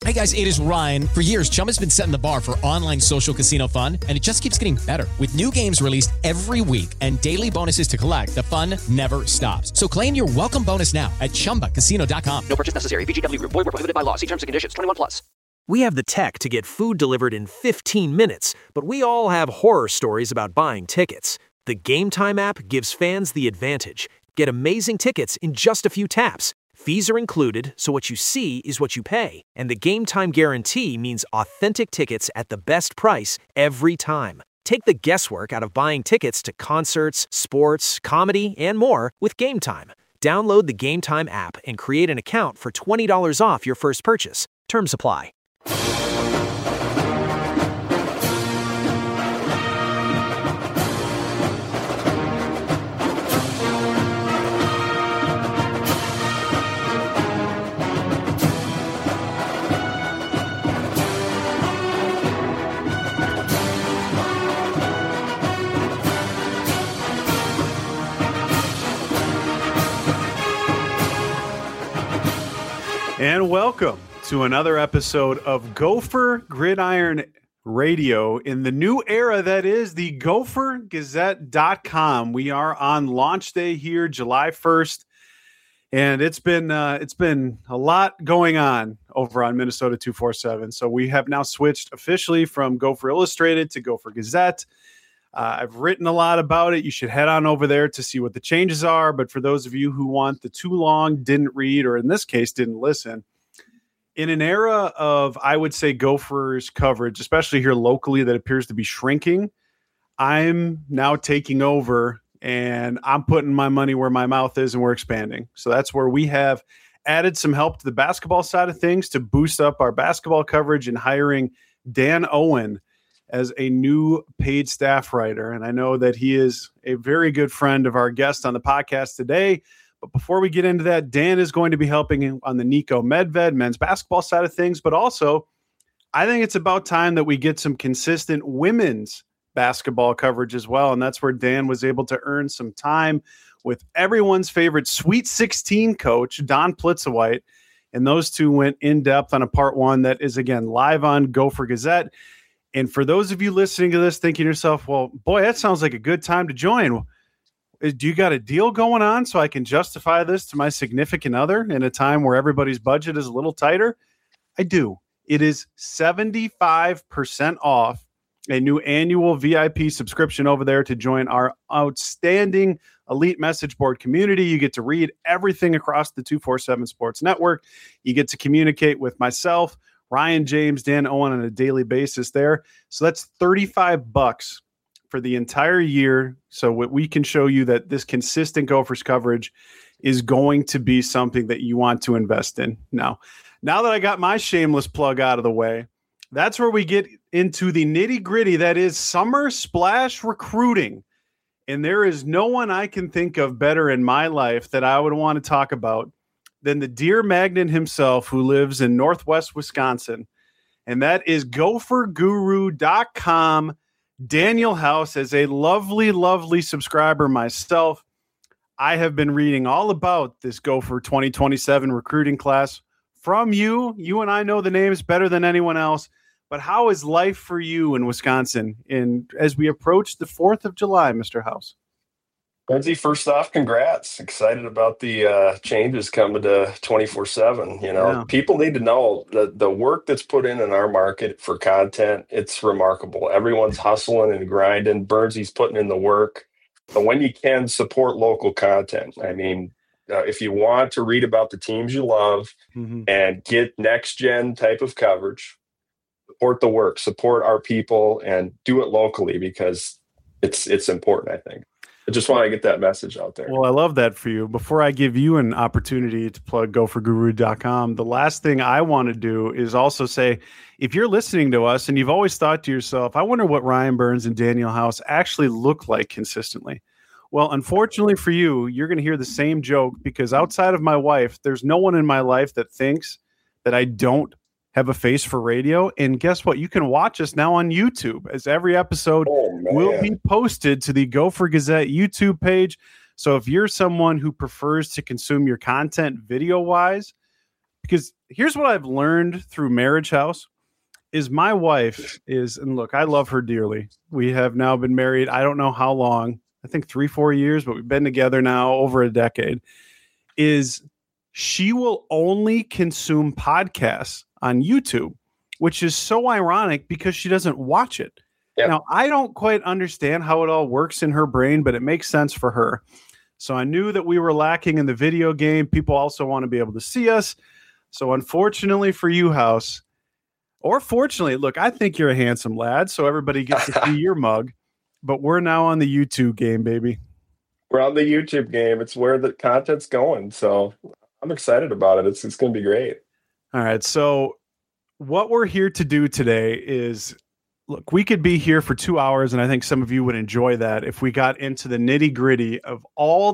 Hey guys, it is Ryan. For years, Chumba's been setting the bar for online social casino fun, and it just keeps getting better. With new games released every week and daily bonuses to collect, the fun never stops. So claim your welcome bonus now at ChumbaCasino.com. No purchase necessary. VGW Group. Void where prohibited by law. See terms and conditions. 21+. We have the tech to get food delivered in 15 minutes, but we all have horror stories about buying tickets. The Game Time app gives fans the advantage. Get amazing tickets in just a few taps. Fees are included, so what you see is what you pay. And the Game Time guarantee means authentic tickets at the best price every time. Take the guesswork out of buying tickets to concerts, sports, comedy, and more with Game Time. Download the Game Time app and create an account for $20 off your first purchase. Terms apply. And welcome to another episode of Gopher Gridiron Radio in the new era that is the GopherGazette.com. We are on launch day here, July 1st, and it's been a lot going on over on Minnesota 247. So we have now switched officially from Gopher Illustrated to Gopher Gazette. I've written a lot about it. You should head on over there to see what the changes are. But for those of you who want the too long, didn't read, or in this case, didn't listen, in an era of, I would say, Gophers coverage, especially here locally, that appears to be shrinking, I'm now taking over and I'm putting my money where my mouth is and we're expanding. So that's where we have added some help to the basketball side of things to boost up our basketball coverage and hiring Dan Owen as a new paid staff writer. And I know that he is a very good friend of our guest on the podcast today. But before we get into that, Dan is going to be helping on the Nico Medved men's basketball side of things. But also, I think it's about time that we get some consistent women's basketball coverage as well. And that's where Dan was able to earn some time with everyone's favorite Sweet 16 coach, Don Plitzowite. And those two went in depth on a part one that is, again, live on Gopher Gazette. And for those of you listening to this, thinking to yourself, well, boy, that sounds like a good time to join. Do you got a deal going on so I can justify this to my significant other in a time where everybody's budget is a little tighter? I do. It is 75% off a new annual VIP subscription over there to join our outstanding elite message board community. You get to read everything across the 247 Sports Network. You get to communicate with myself, Ryan James, Dan Owen on a daily basis there. So that's $35 for the entire year. So we can show you that this consistent Gophers coverage is going to be something that you want to invest in. Now that I got my shameless plug out of the way, that's where we get into the nitty gritty. That is Summer Splash recruiting. And there is no one I can think of better in my life that I would want to talk about than the dear magnet himself who lives in Northwest Wisconsin. And that is gopherguru.com. Daniel House. As a lovely, lovely subscriber myself, I have been reading all about this Gopher 2027 recruiting class from you. You and I know the names better than anyone else. But how is life for you in Wisconsin as we approach the 4th of July, Mr. House? Lindsay, first off, congrats. Excited about the changes coming to 24/7. People need to know the work that's put in our market for content. It's remarkable. Everyone's hustling and grinding. Burnsy's putting in the work. But when you can support local content, I mean, if you want to read about the teams you love and get next gen type of coverage, support the work, support our people, and do it locally because it's important, I think. I just want to get that message out there. Well, I love that for you. Before I give you an opportunity to plug gopherguru.com, the last thing I want to do is also say, if you're listening to us and you've always thought to yourself, I wonder what Ryan Burns and Daniel House actually look like consistently. Well, unfortunately for you, you're going to hear the same joke because outside of my wife, there's no one in my life that thinks that I don't have a face for radio. And guess what? You can watch us now on YouTube, as every episode will be posted to the Gopher Gazette YouTube page. So if you're someone who prefers to consume your content video-wise, because here's what I've learned through Marriage House is my wife is, and look, I love her dearly. We have now been married, I don't know how long, I think 3-4 years, but we've been together now over a decade, is she will only consume podcasts on YouTube, which is so ironic because she doesn't watch it. Yep. Now, I don't quite understand how it all works in her brain, but it makes sense for her. So I knew that we were lacking in the video game. People also want to be able to see us. So unfortunately for you, House, or fortunately, look, I think you're a handsome lad, so everybody gets to see your mug. But we're now on the YouTube game, baby. We're on the YouTube game. It's where the content's going. So I'm excited about it. It's going to be great. All right. So what we're here to do today is, look, we could be here for 2 hours, and I think some of you would enjoy that if we got into the nitty gritty of all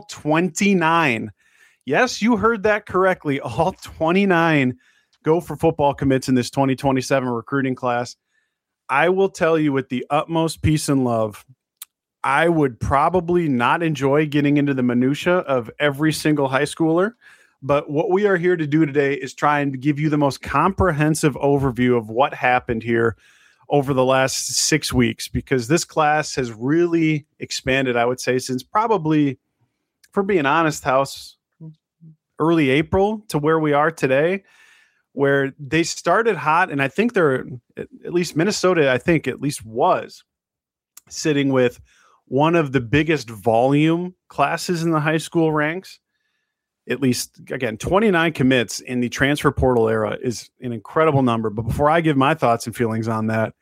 29. Yes, you heard that correctly. All 29 Go for Football commits in this 2027 recruiting class. I will tell you with the utmost peace and love, I would probably not enjoy getting into the minutia of every single high schooler. But what we are here to do today is try and give you the most comprehensive overview of what happened here over the last 6 weeks, because this class has really expanded, I would say, since probably, for being honest, House, early April to where we are today, where they started hot. And I think they're, at least Minnesota, I think at least was sitting with one of the biggest volume classes in the high school ranks. At least, again, 29 commits in the transfer portal era is an incredible number. But before I give my thoughts and feelings on that,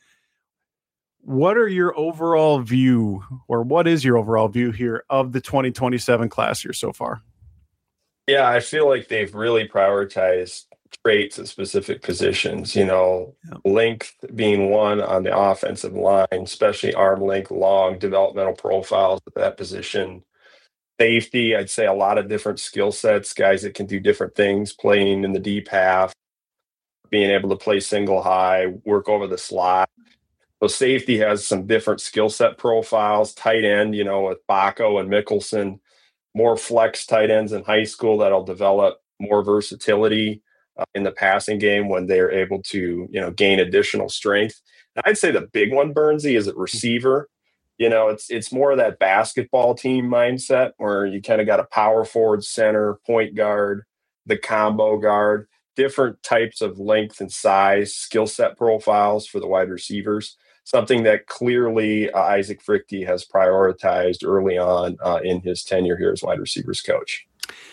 what are your overall view, or what is your overall view here of the 2027 class here so far? Yeah, I feel like they've really prioritized traits at specific positions, length being one on the offensive line, especially arm length, long developmental profiles at that position. Safety, I'd say a lot of different skill sets, guys that can do different things, playing in the deep half, being able to play single high, work over the slot. So safety has some different skill set profiles. Tight end, with Baco and Mickelson, more flex tight ends in high school that'll develop more versatility in the passing game when they're able to, gain additional strength. And I'd say the big one, Bernsey, is at receiver. It's more of that basketball team mindset where you kind of got a power forward, center, point guard, the combo guard, different types of length and size, skill set profiles for the wide receivers. Something that clearly Isaac Frichte has prioritized early on in his tenure here as wide receivers coach.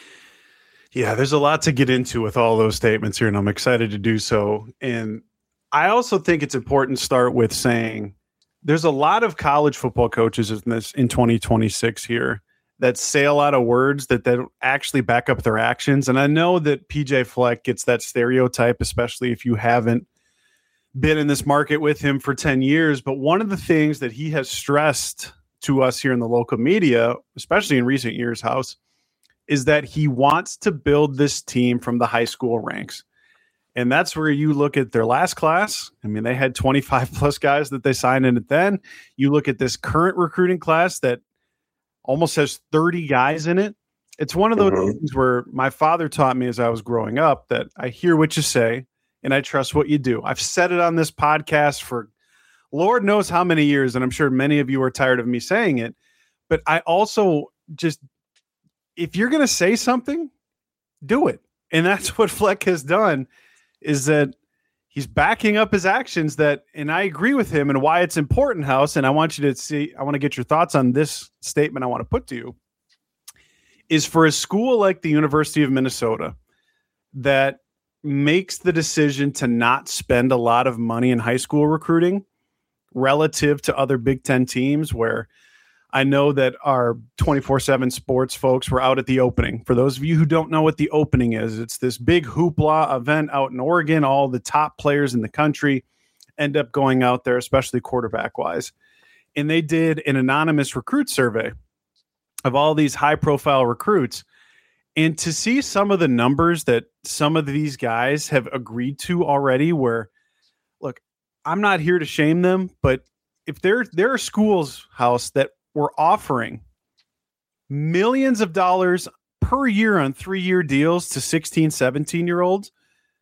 Yeah, there's a lot to get into with all those statements here, and I'm excited to do so. And I also think it's important to start with saying there's a lot of college football coaches in 2026 here that say a lot of words that don't actually back up their actions. And I know that PJ Fleck gets that stereotype, especially if you haven't been in this market with him for 10 years. But one of the things that he has stressed to us here in the local media, especially in recent years, House, is that he wants to build this team from the high school ranks. And that's where you look at their last class. I mean, they had 25 plus guys that they signed in it then. You look at this current recruiting class that almost has 30 guys in it. It's one of those things where my father taught me as I was growing up that I hear what you say and I trust what you do. I've said it on this podcast for Lord knows how many years, and I'm sure many of you are tired of me saying it. But I also just, if you're going to say something, do it. And that's what Fleck has done, is that he's backing up his actions and I agree with him and why it's important, House. And I want you to I want to get your thoughts on this statement I want to put to you, is for a school like the University of Minnesota that makes the decision to not spend a lot of money in high school recruiting relative to other Big Ten teams, where I know that our 24/7 sports folks were out at the opening. For those of you who don't know what the opening is, it's this big hoopla event out in Oregon. All the top players in the country end up going out there, especially quarterback wise. And they did an anonymous recruit survey of all these high profile recruits. And to see some of the numbers that some of these guys have agreed to already, where, look, I'm not here to shame them, but if there are schools, House, that we're offering millions of dollars per year on 3-year deals to 16, 17-year-olds,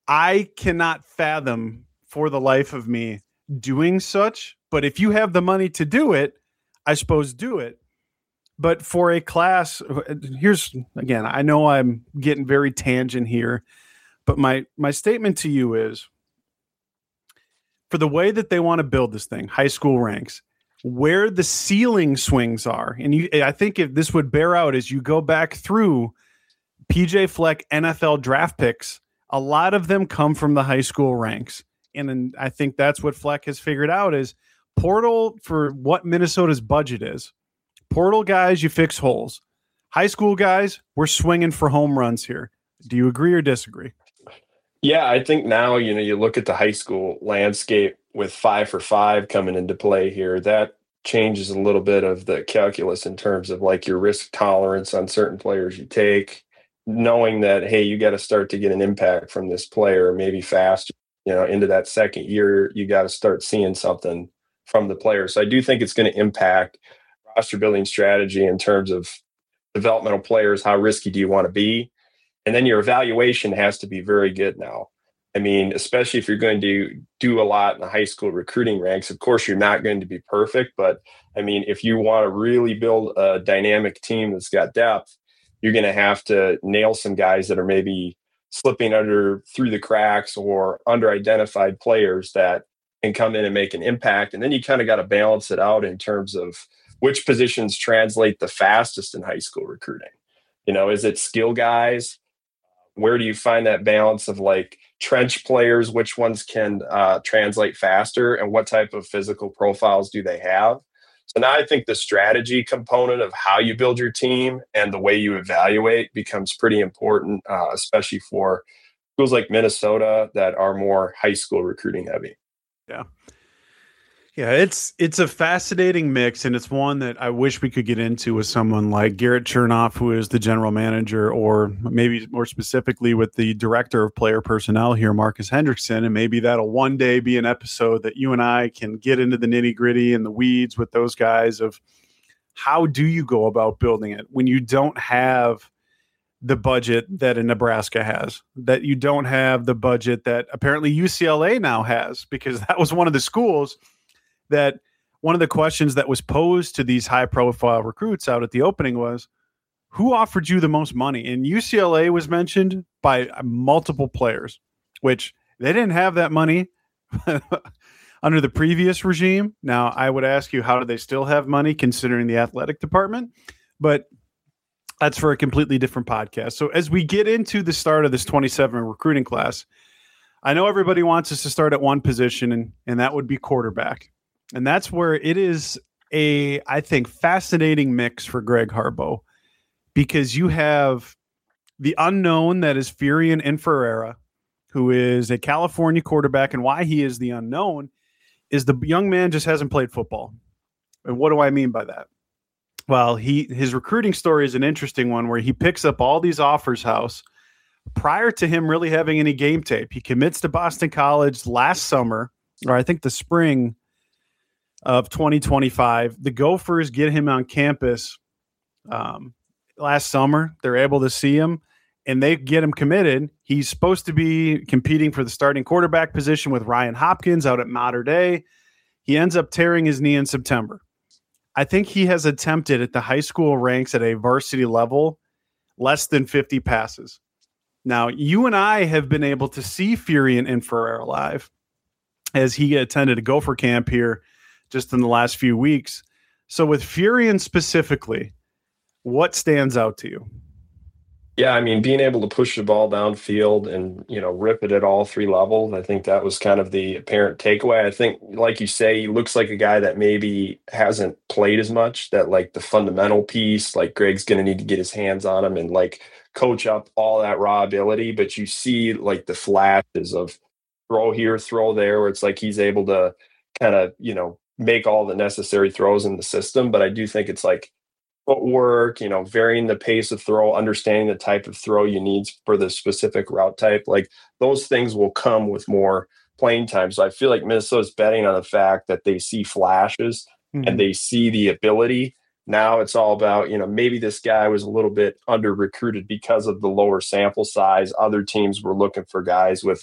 I cannot fathom for the life of me doing such, but if you have the money to do it, I suppose do it. But for a class, here's, again, I know I'm getting very tangent here, but my statement to you is, for the way that they want to build this thing, high school ranks, where the ceiling swings are, and I think if this would bear out as you go back through PJ Fleck NFL draft picks, a lot of them come from the high school ranks. And then I think that's what Fleck has figured out is portal for what Minnesota's budget is. Portal guys, you fix holes. High school guys, we're swinging for home runs here. Do you agree or disagree? Yeah, I think now, you look at the high school landscape with 5 for 5 coming into play here. That changes a little bit of the calculus in terms of like your risk tolerance on certain players you take, knowing that, hey, you got to start to get an impact from this player, maybe faster, into that second year, you got to start seeing something from the player. So I do think it's going to impact roster building strategy in terms of developmental players. How risky do you want to be? And then your evaluation has to be very good now. I mean, especially if you're going to do a lot in the high school recruiting ranks, of course, you're not going to be perfect. But I mean, if you want to really build a dynamic team that's got depth, you're going to have to nail some guys that are maybe slipping through the cracks or under-identified players that can come in and make an impact. And then you kind of got to balance it out in terms of which positions translate the fastest in high school recruiting. Is it skill guys? Where do you find that balance of like trench players? Which ones can translate faster, and what type of physical profiles do they have? So now I think the strategy component of how you build your team and the way you evaluate becomes pretty important, especially for schools like Minnesota that are more high school recruiting heavy. Yeah. Yeah, it's a fascinating mix, and it's one that I wish we could get into with someone like Garrett Chernoff, who is the general manager, or maybe more specifically with the director of player personnel here, Marcus Hendrickson, and maybe that'll one day be an episode that you and I can get into the nitty-gritty and the weeds with those guys of how do you go about building it when you don't have the budget that a Nebraska has, that you don't have the budget that apparently UCLA now has, because that was one of the schools that one of the questions that was posed to these high profile recruits out at the opening was, who offered you the most money? And UCLA was mentioned by multiple players, which they didn't have that money under the previous regime. Now, I would ask you, how do they still have money considering the athletic department? But that's for a completely different podcast. So as we get into the start of this 27 recruiting class, I know everybody wants us to start at one position, and that would be quarterback. And that's where it is I think, fascinating mix for Greg Harbaugh, because you have the unknown that is Furian Ferreira, who is a California quarterback. And why he is the unknown is the young man just hasn't played football. And what do I mean by that? Well, his recruiting story is an interesting one where he picks up all these offers house prior to him really having any game tape. He commits to Boston College last summer, or I think the spring of 2025. The Gophers get him on campus last summer. They're able to see him, and they get him committed. He's supposed to be competing for the starting quarterback position with Ryan Hopkins out at Mater Dei. He ends up tearing his knee in September. I think he has attempted at the high school ranks at a varsity level less than 50 passes. Now, you and I have been able to see Furian Ferreira live as he attended a Gopher camp here just in the last few weeks. So with Furian specifically, what stands out to you? Yeah, I mean, being able to push the ball downfield and, rip it at all three levels, I think that was kind of the apparent takeaway. I think, like you say, he looks like a guy that maybe hasn't played as much, that like the fundamental piece, like Greg's going to need to get his hands on him and like coach up all that raw ability. But you see like the flashes of throw here, throw there, where it's like he's able to kind of, make all the necessary throws in the system. But I do think it's like footwork, varying the pace of throw, understanding the type of throw you need for the specific route type. Like those things will come with more playing time. So I feel like Minnesota's betting on the fact that they see flashes and they see the ability, Now it's all about, maybe this guy was a little bit under recruited because of the lower sample size. Other teams were looking for guys with,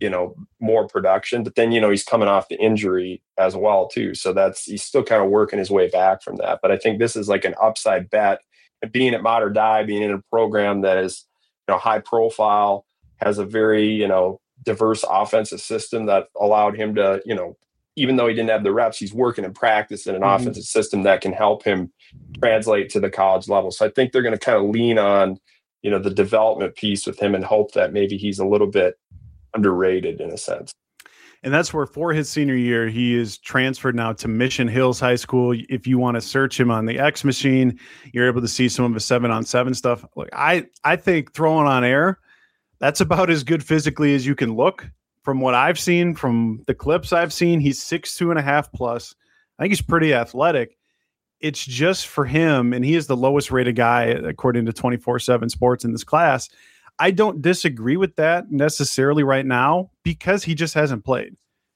more production, but then, he's coming off the injury as well too. So he's still kind of working his way back from that. But I think this is like an upside bet. And being at Mater Dei, being in a program that is, high profile, has a very, diverse offensive system that allowed him to, even though he didn't have the reps, he's working in practice in an offensive system that can help him translate to the college level. So I think they're going to kind of lean on, the development piece with him and hope that maybe he's a little bit underrated in a sense. And that's where for his senior year, he is transferred now to Mission Hills High School. If you want to search him on the X machine, you're able to see some of his 7-on-7 stuff. Look, I think throwing on air, that's about as good physically as you can look. From what I've seen, from the clips I've seen, he's 6'2.5" plus. I think he's pretty athletic. It's just for him, and he is the lowest rated guy according to 24/7 Sports in this class. I don't disagree with that necessarily right now because he just hasn't played.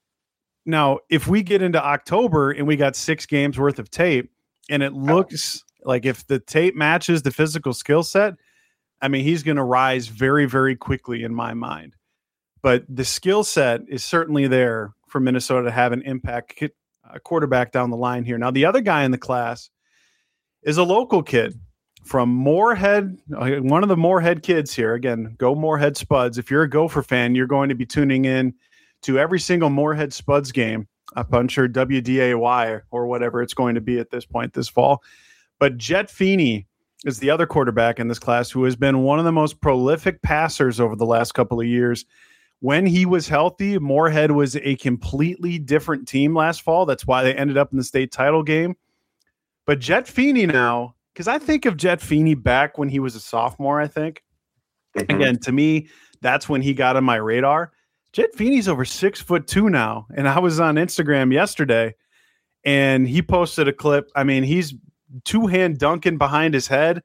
Now, if we get into October and we got 6 games worth of tape and it looks like if the tape matches the physical skill set, I mean, he's going to rise very, very quickly in my mind. But the skill set is certainly there for Minnesota to have an impact quarterback down the line here. Now, the other guy in the class is a local kid from Moorhead, one of the Moorhead kids here. Again, go Moorhead Spuds. If you're a Gopher fan, you're going to be tuning in to every single Moorhead Spuds game up on sure WDAY or whatever it's going to be at this point this fall. But Jet Feeney is the other quarterback in this class who has been one of the most prolific passers over the last couple of years. When he was healthy, Moorhead was a completely different team last fall. That's why they ended up in the state title game. But Jet Feeney now, because I think of Jet Feeney back when he was a sophomore, I think. Again, to me, that's when he got on my radar. Jet Feeney's over 6'2" now. And I was on Instagram yesterday and he posted a clip. I mean, he's two-hand dunking behind his head.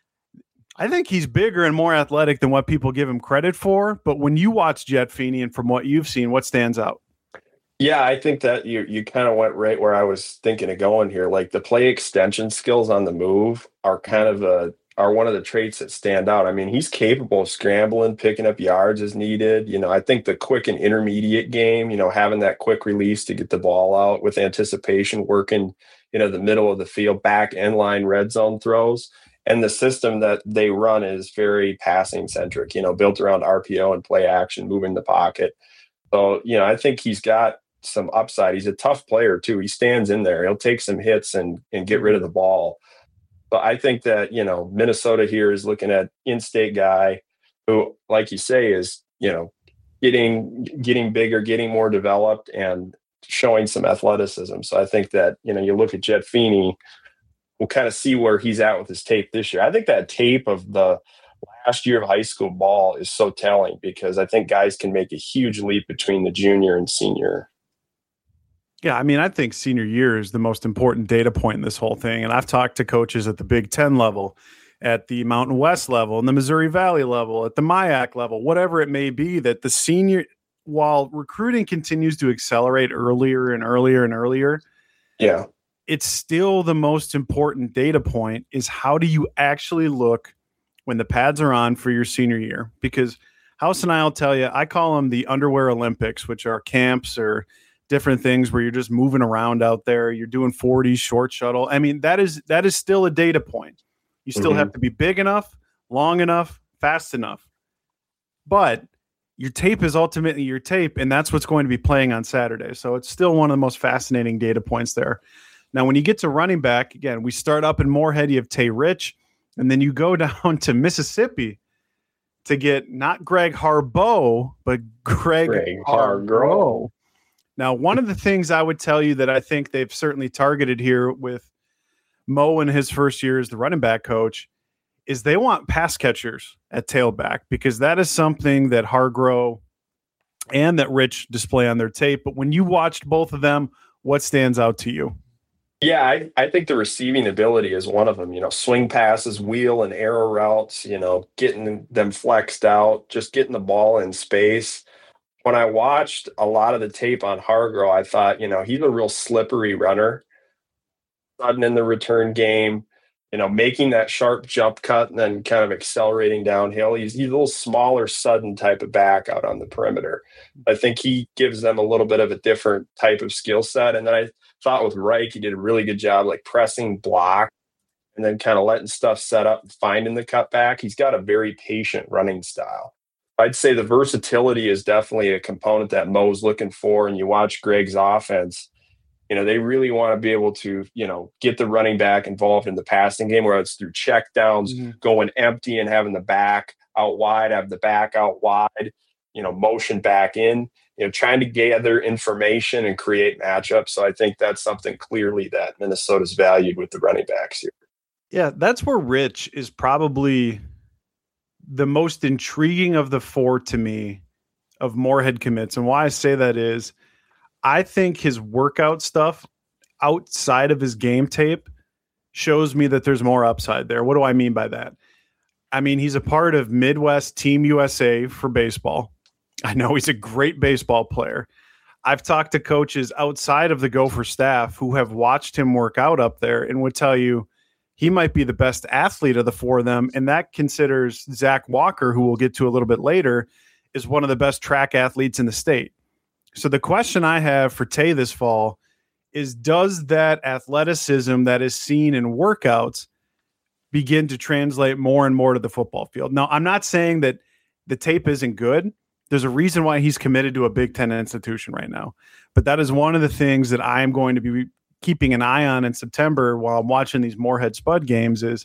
I think he's bigger and more athletic than what people give him credit for. But when you watch Jet Feeney and from what you've seen, what stands out? Yeah, I think that you kind of went right where I was thinking of going here. Like the play extension skills on the move are kind of are one of the traits that stand out. I mean, he's capable of scrambling, picking up yards as needed. I think the quick and intermediate game, having that quick release to get the ball out with anticipation, working, the middle of the field, back end line, red zone throws. And the system that they run is very passing centric, built around RPO and play action, moving the pocket. So, I think he's got some upside. He's a tough player too. He stands in there. He'll take some hits and get rid of the ball. But I think that, Minnesota here is looking at in-state guy who, like you say, is, getting bigger, getting more developed and showing some athleticism. So I think that, you look at Jet Feeney, we'll kind of see where he's at with his tape this year. I think that tape of the last year of high school ball is so telling because I think guys can make a huge leap between the junior and senior. Yeah, I mean, I think senior year is the most important data point in this whole thing. And I've talked to coaches at the Big Ten level, at the Mountain West level, and the Missouri Valley level, at the MIAC level, whatever it may be, that the senior, while recruiting continues to accelerate earlier and earlier and earlier, yeah, it's still the most important data point is how do you actually look when the pads are on for your senior year? Because House and I will tell you, I call them the underwear Olympics, which are camps or different things where you're just moving around out there. You're doing 40s, short shuttle. I mean, that is still a data point. You still have to be big enough, long enough, fast enough. But your tape is ultimately your tape, and that's what's going to be playing on Saturday. So it's still one of the most fascinating data points there. Now, when you get to running back, again, we start up in Moorhead. You have Tay Rich, and then you go down to Mississippi to get not Greg Harbaugh, but Greg Hargrove. Now, one of the things I would tell you that I think they've certainly targeted here with Mo in his first year as the running back coach is they want pass catchers at tailback because that is something that Hargrove and that Rich display on their tape. But when you watched both of them, what stands out to you? Yeah, I think the receiving ability is one of them. Swing passes, wheel and arrow routes, getting them flexed out, just getting the ball in space. When I watched a lot of the tape on Hargrove, I thought, he's a real slippery runner. sudden in the return game, making that sharp jump cut and then kind of accelerating downhill. He's a little smaller, sudden type of back out on the perimeter. I think he gives them a little bit of a different type of skill set. And then I thought with Reich, he did a really good job, like pressing block and then kind of letting stuff set up and finding the cutback. He's got a very patient running style. I'd say the versatility is definitely a component that Mo's looking for. And you watch Greg's offense, they really want to be able to, get the running back involved in the passing game, whether it's through check downs, going empty and having the back out wide, have the back out wide, motion back in, trying to gather information and create matchups. So I think that's something clearly that Minnesota's valued with the running backs here. Yeah, that's where Rich is probably the most intriguing of the four to me of Moorhead commits. And why I say that is, I think his workout stuff outside of his game tape shows me that there's more upside there. What do I mean by that? I mean, he's a part of Midwest Team USA for baseball. I know he's a great baseball player. I've talked to coaches outside of the Gopher staff who have watched him work out up there and would tell you he might be the best athlete of the four of them. And that considers Zach Walker, who we'll get to a little bit later, is one of the best track athletes in the state. So the question I have for Tay this fall is, does that athleticism that is seen in workouts begin to translate more and more to the football field? Now, I'm not saying that the tape isn't good. There's a reason why he's committed to a Big Ten institution right now. But that is one of the things that I am going to be keeping an eye on in September while I'm watching these Moorhead Spud games is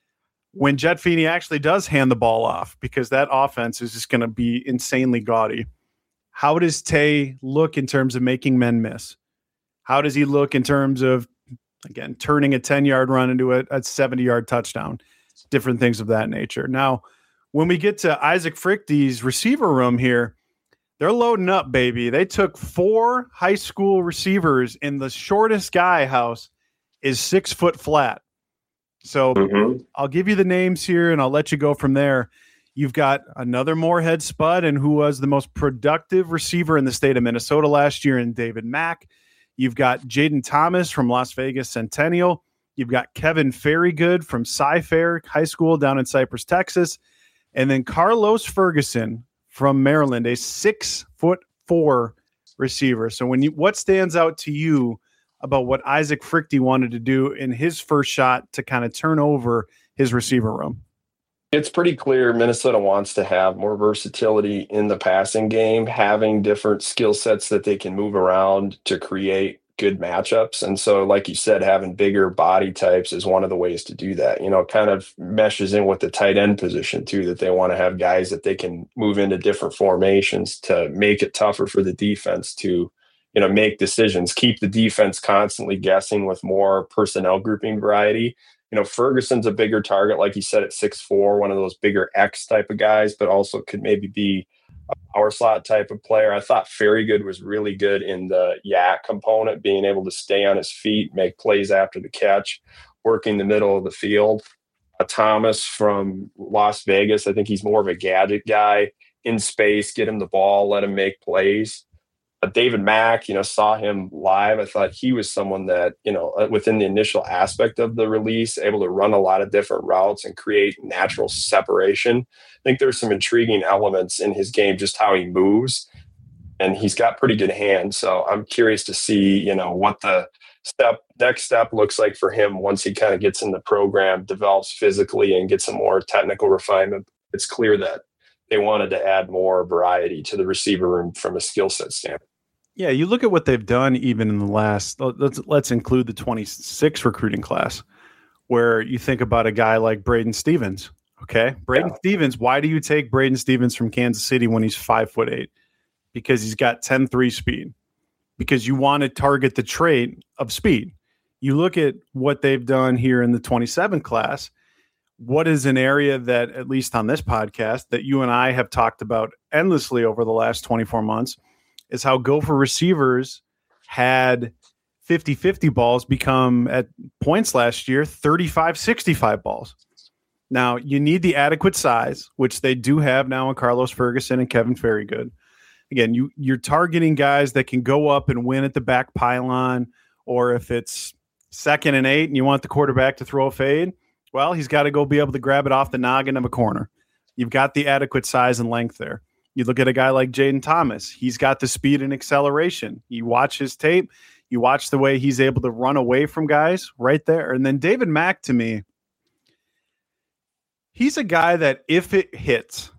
when Jet Feeney actually does hand the ball off, because that offense is just going to be insanely gaudy. How does Tay look in terms of making men miss? How does he look in terms of, again, turning a 10-yard run into a 70-yard touchdown? Different things of that nature. Now, when we get to Isaac Frichty's receiver room here, they're loading up, baby. They took 4 high school receivers, and the shortest guy, House, is 6 foot flat. So I'll give you the names here, and I'll let you go from there. You've got another Moorhead Spud, and who was the most productive receiver in the state of Minnesota last year in David Mack. You've got Jaden Thomas from Las Vegas Centennial. You've got Kevin Ferrygood from Cy-Fair High School down in Cypress, Texas. And then Carlos Ferguson from Maryland, a 6'4" receiver. So what stands out to you about what Isaac Frichty wanted to do in his first shot to kind of turn over his receiver room? It's pretty clear Minnesota wants to have more versatility in the passing game, having different skill sets that they can move around to create good matchups. And so, like you said, having bigger body types is one of the ways to do that. It kind of meshes in with the tight end position too, that they want to have guys that they can move into different formations to make it tougher for the defense to, make decisions, keep the defense constantly guessing with more personnel grouping variety. Ferguson's a bigger target, like you said, at 6'4", one of those bigger X type of guys, but also could maybe be a power slot type of player. I thought Ferrygood was really good in the yak component, being able to stay on his feet, make plays after the catch, working the middle of the field. Thomas from Las Vegas, I think he's more of a gadget guy in space, get him the ball, let him make plays. David Mack, saw him live. I thought he was someone that, within the initial aspect of the release, able to run a lot of different routes and create natural separation. I think there's some intriguing elements in his game, just how he moves, and he's got pretty good hands. So I'm curious to see, what the next step looks like for him once he kind of gets in the program, develops physically, and gets some more technical refinement. It's clear that they wanted to add more variety to the receiver room from a skill set standpoint. Yeah, you look at what they've done even in the last, let's include the 26 recruiting class, where you think about a guy like Braden Stevens. Okay, Braden Stevens, why do you take Braden Stevens from Kansas City when he's 5'8"? Because he's got 10.3 speed. Because you want to target the trait of speed. You look at what they've done here in the 27 class. What is an area that, at least on this podcast, that you and I have talked about endlessly over the last 24 months is how Gopher receivers had 50-50 balls become, at points last year, 35-65 balls. Now, you need the adequate size, which they do have now in Carlos Ferguson and Kevin Ferrygood. Again, you're targeting guys that can go up and win at the back pylon, or if it's 2nd and 8, and you want the quarterback to throw a fade, well, he's got to go be able to grab it off the noggin of a corner. You've got the adequate size and length there. You look at a guy like Jaden Thomas. He's got the speed and acceleration. You watch his tape. You watch the way he's able to run away from guys right there. And then David Mack, to me, he's a guy that if it hits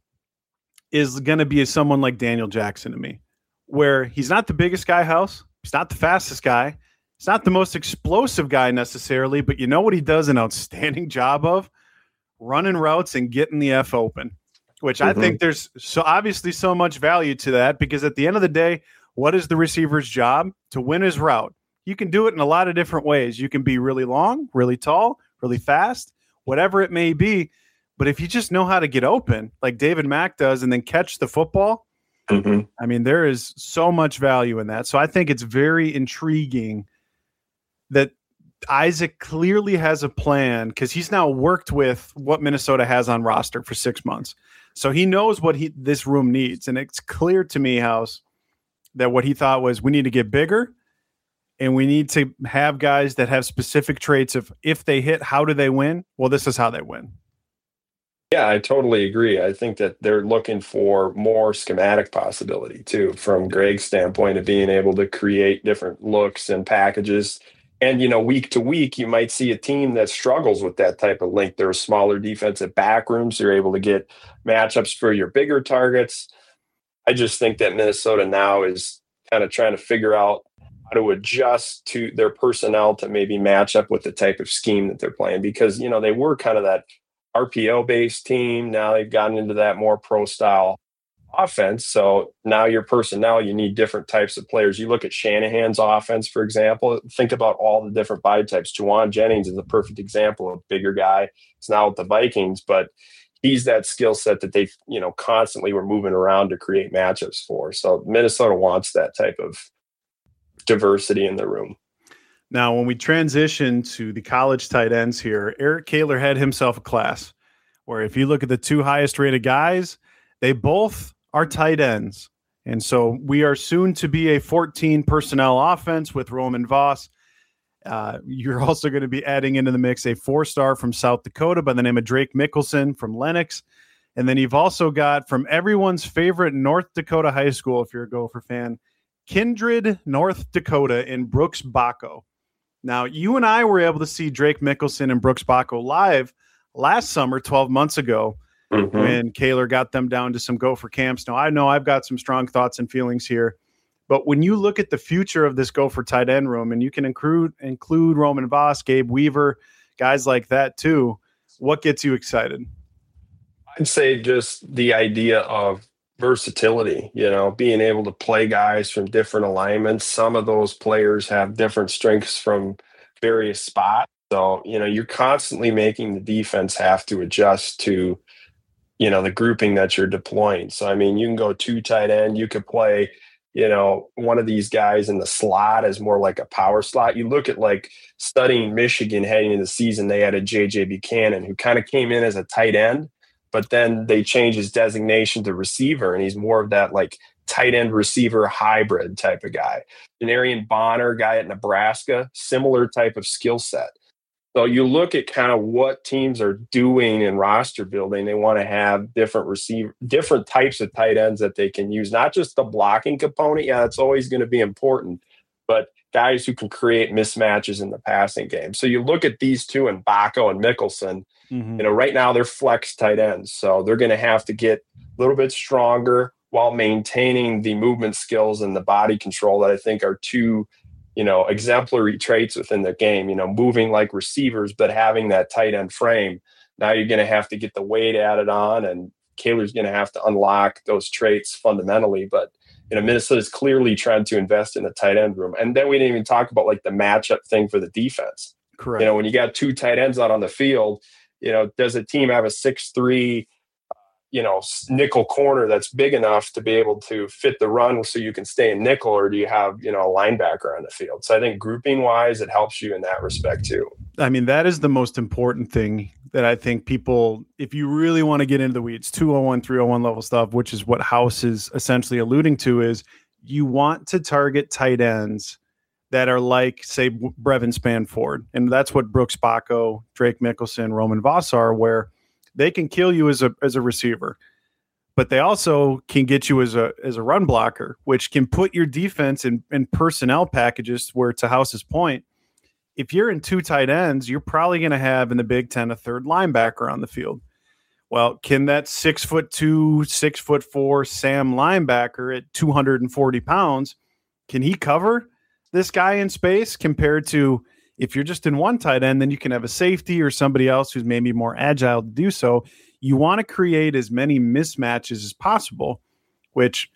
is going to be someone like Daniel Jackson to me, where he's not the biggest guy house. He's not the fastest guy. He's not the most explosive guy necessarily, but you know what he does an outstanding job of? Running routes and getting the F open, which I think there's obviously so much value to that, because at the end of the day, what is the receiver's job? To win his route. You can do it in a lot of different ways. You can be really long, really tall, really fast, whatever it may be. But if you just know how to get open, like David Mack does, and then catch the football, I mean, there is so much value in that. So I think it's very intriguing that Isaac clearly has a plan, because he's now worked with what Minnesota has on roster for 6 months. So he knows what this room needs. And it's clear to me, House, that what he thought was, we need to get bigger and we need to have guys that have specific traits of, if they hit, how do they win? Well, this is how they win. Yeah, I totally agree. I think that they're looking for more schematic possibility too, from Greg's standpoint of being able to create different looks and packages. And, week to week, you might see a team that struggles with that type of link. There are smaller defensive back rooms. You're able to get matchups for your bigger targets. I just think that Minnesota now is kind of trying to figure out how to adjust to their personnel to maybe match up with the type of scheme that they're playing, because, they were kind of that RPO-based team. Now they've gotten into that more pro-style offense. So now your personnel, you need different types of players. You look at Shanahan's offense, for example, think about all the different body types. Juwan Jennings is a perfect example of a bigger guy. It's now with the Vikings, but he's that skill set that they, constantly were moving around to create matchups for. So Minnesota wants that type of diversity in the room. Now, when we transition to the college tight ends here, Eric Kaler had himself a class where, if you look at the 2 highest rated guys, they both are tight ends. And so we are soon to be a 14 personnel offense with Roman Voss. You're also going to be adding into the mix a 4-star from South Dakota by the name of Drake Mickelson from Lennox. And then you've also got, from everyone's favorite North Dakota high school, if you're a Gopher fan, Kindred, North Dakota, in Brooks Bacco. Now, you and I were able to see Drake Mickelson and Brooks Bacco live last summer, 12 months ago, when Kaler got them down to some Gopher camps. Now, I know I've got some strong thoughts and feelings here, but when you look at the future of this Gopher tight end room, and you can include Roman Voss, Gabe Weaver, guys like that too, what gets you excited? I'd say just the idea of versatility, being able to play guys from different alignments. Some of those players have different strengths from various spots. So, you're constantly making the defense have to adjust to, the grouping that you're deploying. So, I mean, you can go 2 tight end. You could play, one of these guys in the slot as more like a power slot. You look at like studying Michigan heading into the season, they had a J.J. Buchanan who kind of came in as a tight end, but then they changed his designation to receiver, and he's more of that like tight end receiver hybrid type of guy. Denarian Bonner, guy at Nebraska, similar type of skill set. So you look at kind of what teams are doing in roster building. They want to have different types of tight ends that they can use, not just the blocking component. Yeah, that's always going to be important, but guys who can create mismatches in the passing game. So you look at these two in Bacco and Mickelson, right now they're flex tight ends. So they're going to have to get a little bit stronger while maintaining the movement skills and the body control that I think are two exemplary traits within the game, moving like receivers, but having that tight end frame. Now you're going to have to get the weight added on, and Kaler's going to have to unlock those traits fundamentally. But, Minnesota's clearly trying to invest in the tight end room. And then we didn't even talk about like the matchup thing for the defense. Correct. When you got 2 tight ends out on the field, does a team have a 6'3", nickel corner that's big enough to be able to fit the run so you can stay in nickel, or do you have, a linebacker on the field? So I think grouping wise, it helps you in that respect too. I mean, that is the most important thing that I think people, if you really want to get into the weeds, 201, 301 level stuff, which is what House is essentially alluding to, is you want to target tight ends that are like, say, Brevin Spanford. And that's what Brooks Bacco, Drake Mickelson, Roman Voss are, where they can kill you as a receiver, but they also can get you as a run blocker, which can put your defense in personnel packages where, to House's point, if you're in two tight ends, you're probably going to have in the Big Ten a third linebacker on the field. Well, can that 6'2", 6'4" Sam linebacker at 240 pounds, can he cover this guy in space compared to if you're just in one tight end, then you can have a safety or somebody else who's maybe more agile to do so. You want to create as many mismatches as possible, which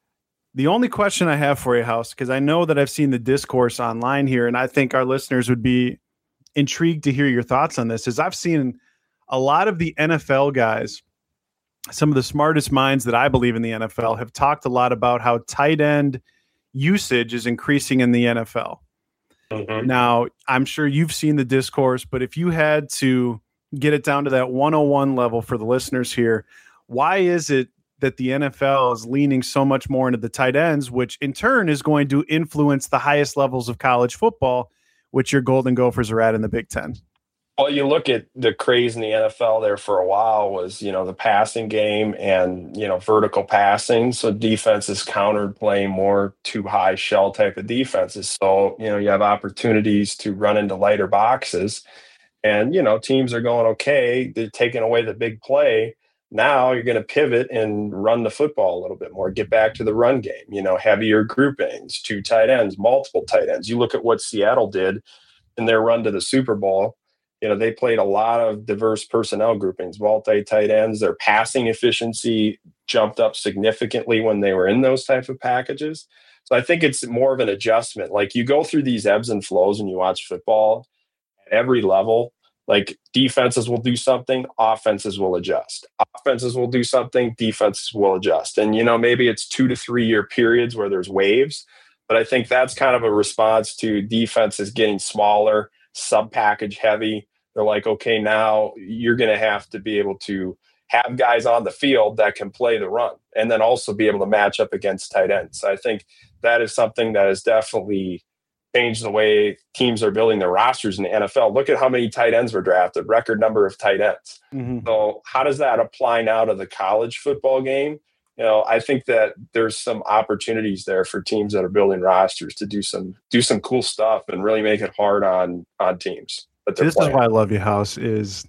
the only question I have for you, House, because I know that I've seen the discourse online here, and I think our listeners would be intrigued to hear your thoughts on this, is I've seen a lot of the NFL guys, some of the smartest minds that I believe in the NFL, have talked a lot about how tight end usage is increasing in the NFL. Mm-hmm. Now, I'm sure you've seen the discourse, but if you had to get it down to that 101 level for the listeners here, why is it that the NFL is leaning so much more into the tight ends, which in turn is going to influence the highest levels of college football, which your Golden Gophers are at in the Big Ten? Well, you look at the craze in the NFL there for a while was, the passing game and, vertical passing. So defenses countered playing more too high shell type of defenses. So, you have opportunities to run into lighter boxes and, teams are going, okay, they're taking away the big play. Now you're going to pivot and run the football a little bit more, get back to the run game, heavier groupings, two tight ends, multiple tight ends. You look at what Seattle did in their run to the Super Bowl. They played a lot of diverse personnel groupings, multi-tight ends. Their passing efficiency jumped up significantly when they were in those type of packages. So I think it's more of an adjustment. Like you go through these ebbs and flows when you watch football at every level. Like defenses will do something, offenses will adjust. Offenses will do something, defenses will adjust. And, maybe it's 2 to 3 year periods where there's waves. But I think that's kind of a response to defenses getting smaller, sub-package heavy. They're like, okay, now you're going to have to be able to have guys on the field that can play the run and then also be able to match up against tight ends. So I think that is something that has definitely changed the way teams are building their rosters in the NFL. Look at how many tight ends were drafted, record number of tight ends. Mm-hmm. So how does that apply now to the college football game? I think that there's some opportunities there for teams that are building rosters to do some cool stuff and really make it hard on teams. This is why I love you, House, is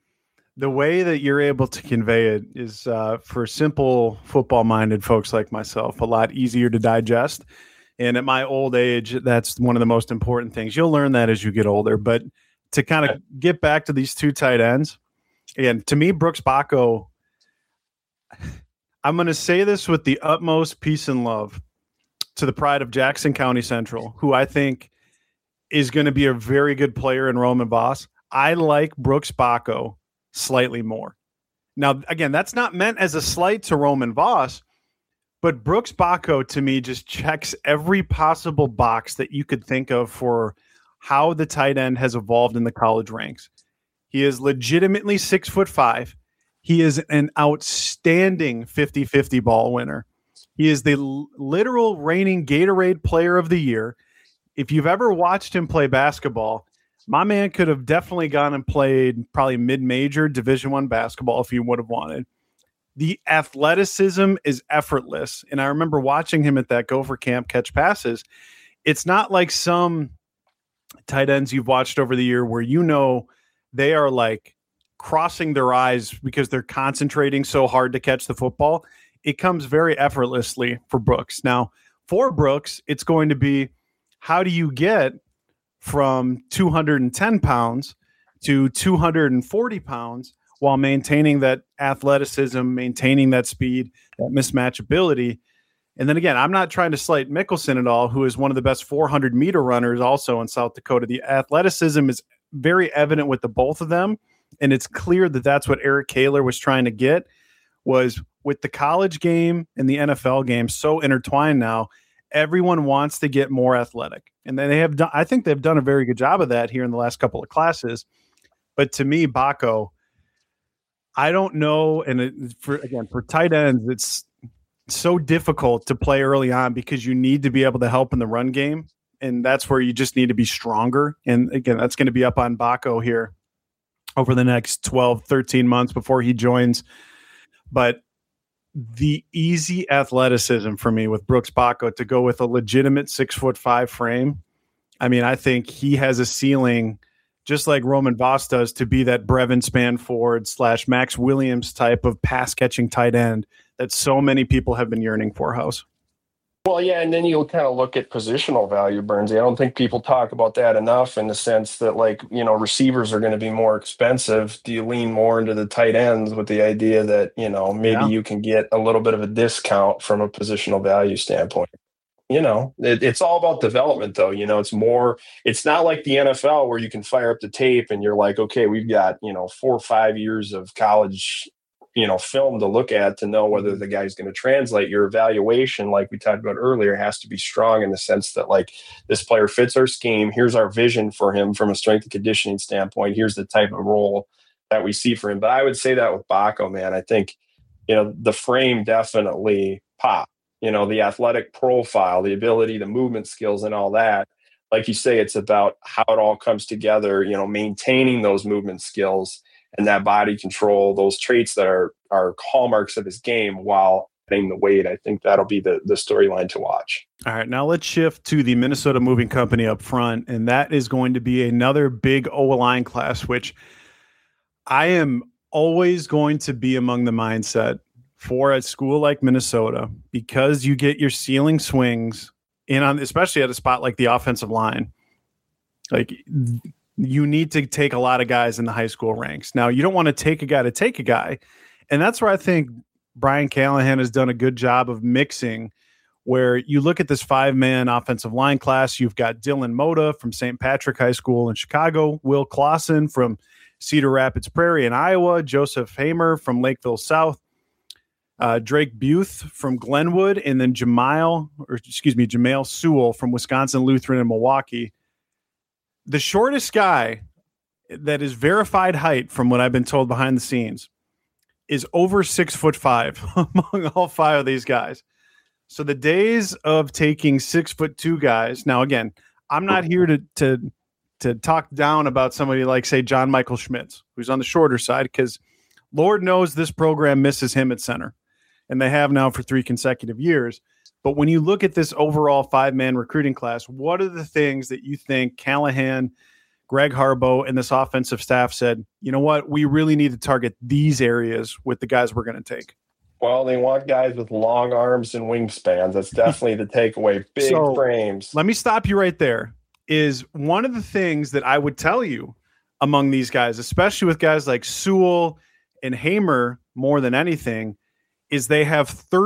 the way that you're able to convey it is for simple football-minded folks like myself, a lot easier to digest. And at my old age, that's one of the most important things. You'll learn that as you get older. But to kind of get back to these two tight ends, again, to me, Brooks Bacco, I'm going to say this with the utmost peace and love to the pride of Jackson County Central, who I think is going to be a very good player in Roman Voss. I like Brooks Bacco slightly more. Now, again, that's not meant as a slight to Roman Voss, but Brooks Bacco to me just checks every possible box that you could think of for how the tight end has evolved in the college ranks. He is legitimately 6'5". He is an outstanding 50-50 ball winner. He is the literal reigning Gatorade Player of the Year. If you've ever watched him play basketball, my man could have definitely gone and played probably mid-major Division I basketball if he would have wanted. The athleticism is effortless. And I remember watching him at that Gopher camp catch passes. It's not like some tight ends you've watched over the year where they are like crossing their eyes because they're concentrating so hard to catch the football. It comes very effortlessly for Brooks. Now, for Brooks, it's going to be, how do you get from 210 pounds to 240 pounds while maintaining that athleticism, maintaining that speed, that mismatch ability? And then again, I'm not trying to slight Mickelson at all, who is one of the best 400-meter runners also in South Dakota. The athleticism is very evident with the both of them, and it's clear that that's what Eric Kaler was trying to get, was with the college game and the NFL game so intertwined now, everyone wants to get more athletic. And they have done, I think they've done a very good job of that here in the last couple of classes. But to me, Bacco, I don't know. And for tight ends, it's so difficult to play early on because you need to be able to help in the run game. and that's where you just need to be stronger. And again, that's going to be up on Baco here over the next 12, 13 months before he joins. But the easy athleticism for me with Brooks Baco to go with a legitimate 6'5" frame. I mean, I think he has a ceiling just like Roman Voss does to be that Brevin Spanford / Max Williams type of pass catching tight end that so many people have been yearning for, House. Well, yeah, and then you'll kind of look at positional value, Burnsy. I don't think people talk about that enough in the sense that, like, you know, receivers are going to be more expensive. Do you lean more into the tight ends with the idea that, you know, maybe you can get a little bit of a discount from a positional value standpoint? You know, it's all about development, though. You know, it's not like the NFL where you can fire up the tape and you're like, okay, we've got, you know, 4 or 5 years of college, you know, film to look at to know whether the guy's going to translate. Your evaluation, like we talked about earlier, has to be strong in the sense that, like, this player fits our scheme. Here's our vision for him from a strength and conditioning standpoint. Here's the type of role that we see for him. But I would say that with Baco, man, I think, you know, the frame definitely popped. You know, the athletic profile, the ability, the movement skills and all that. Like you say, it's about how it all comes together, you know, maintaining those movement skills and that body control, those traits that are hallmarks of his game while adding the weight. I think that'll be the storyline to watch. All right, now let's shift to the Minnesota Moving Company up front, and that is going to be another big O-line class, which I am always going to be among the mindset for a school like Minnesota, because you get your ceiling swings in on, especially at a spot like the offensive line. Like, you need to take a lot of guys in the high school ranks. Now, you don't want to take a guy. And that's where I think Brian Callahan has done a good job of mixing, where you look at this 5-man offensive line class. You've got Dylan Mota from St. Patrick High School in Chicago, Will Clausen from Cedar Rapids Prairie in Iowa, Joseph Hamer from Lakeville South, Drake Buth from Glenwood, and then Jamail Sewell from Wisconsin Lutheran and Milwaukee. The shortest guy that is verified height, from what I've been told behind the scenes, is over 6'5" among all 5 of these guys. So the days of taking 6'2" guys. Now, again, I'm not here to talk down about somebody like, say, John Michael Schmitz, who's on the shorter side, because Lord knows this program misses him at center, and they have now for 3 consecutive years. But when you look at this overall 5-man recruiting class, what are the things that you think Callahan, Greg Harbaugh, and this offensive staff said, you know what, we really need to target these areas with the guys we're going to take? Well, they want guys with long arms and wingspans. That's definitely the takeaway. Big frames. Let me stop you right there. Is one of the things that I would tell you among these guys, especially with guys like Sewell and Hamer more than anything, is they have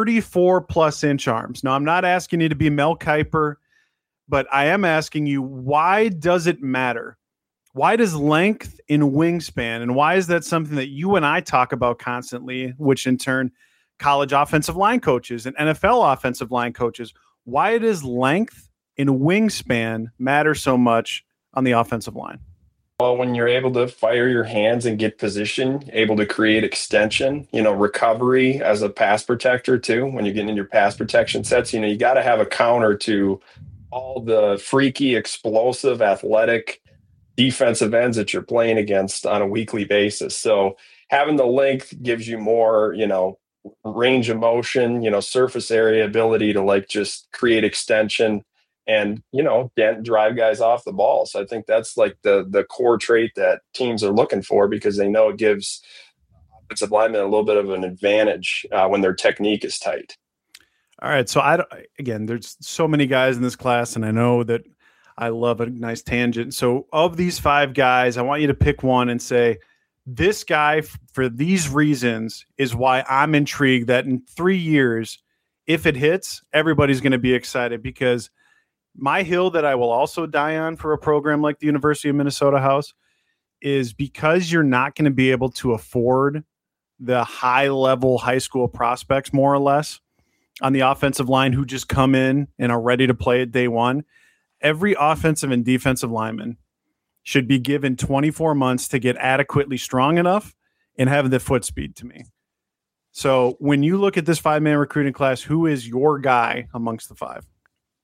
34+ inch arms. Now, I'm not asking you to be Mel Kiper, but I am asking you, why does it matter? Why does length in wingspan, and why is that something that you and I talk about constantly, which in turn college offensive line coaches and NFL offensive line coaches, why does length in wingspan matter so much on the offensive line? Well, when you're able to fire your hands and get position, able to create extension, you know, recovery as a pass protector too, when you're getting in your pass protection sets, you know, you got to have a counter to all the freaky, explosive, athletic defensive ends that you're playing against on a weekly basis. So having the length gives you more, you know, range of motion, you know, surface area ability to, like, just create extension and, you know, drive guys off the ball. So I think that's like the core trait that teams are looking for, because they know it gives offensive linemen a little bit of an advantage when their technique is tight. All right. So again, there's so many guys in this class, and I know that I love a nice tangent. So of these 5 guys, I want you to pick one and say, this guy, for these reasons, is why I'm intrigued that in 3 years, if it hits, everybody's going to be excited. Because my hill that I will also die on for a program like the University of Minnesota House is, because you're not going to be able to afford the high-level high school prospects, more or less, on the offensive line who just come in and are ready to play at day one. Every offensive and defensive lineman should be given 24 months to get adequately strong enough and have the foot speed, to me. So when you look at this 5-man recruiting class, who is your guy amongst the 5?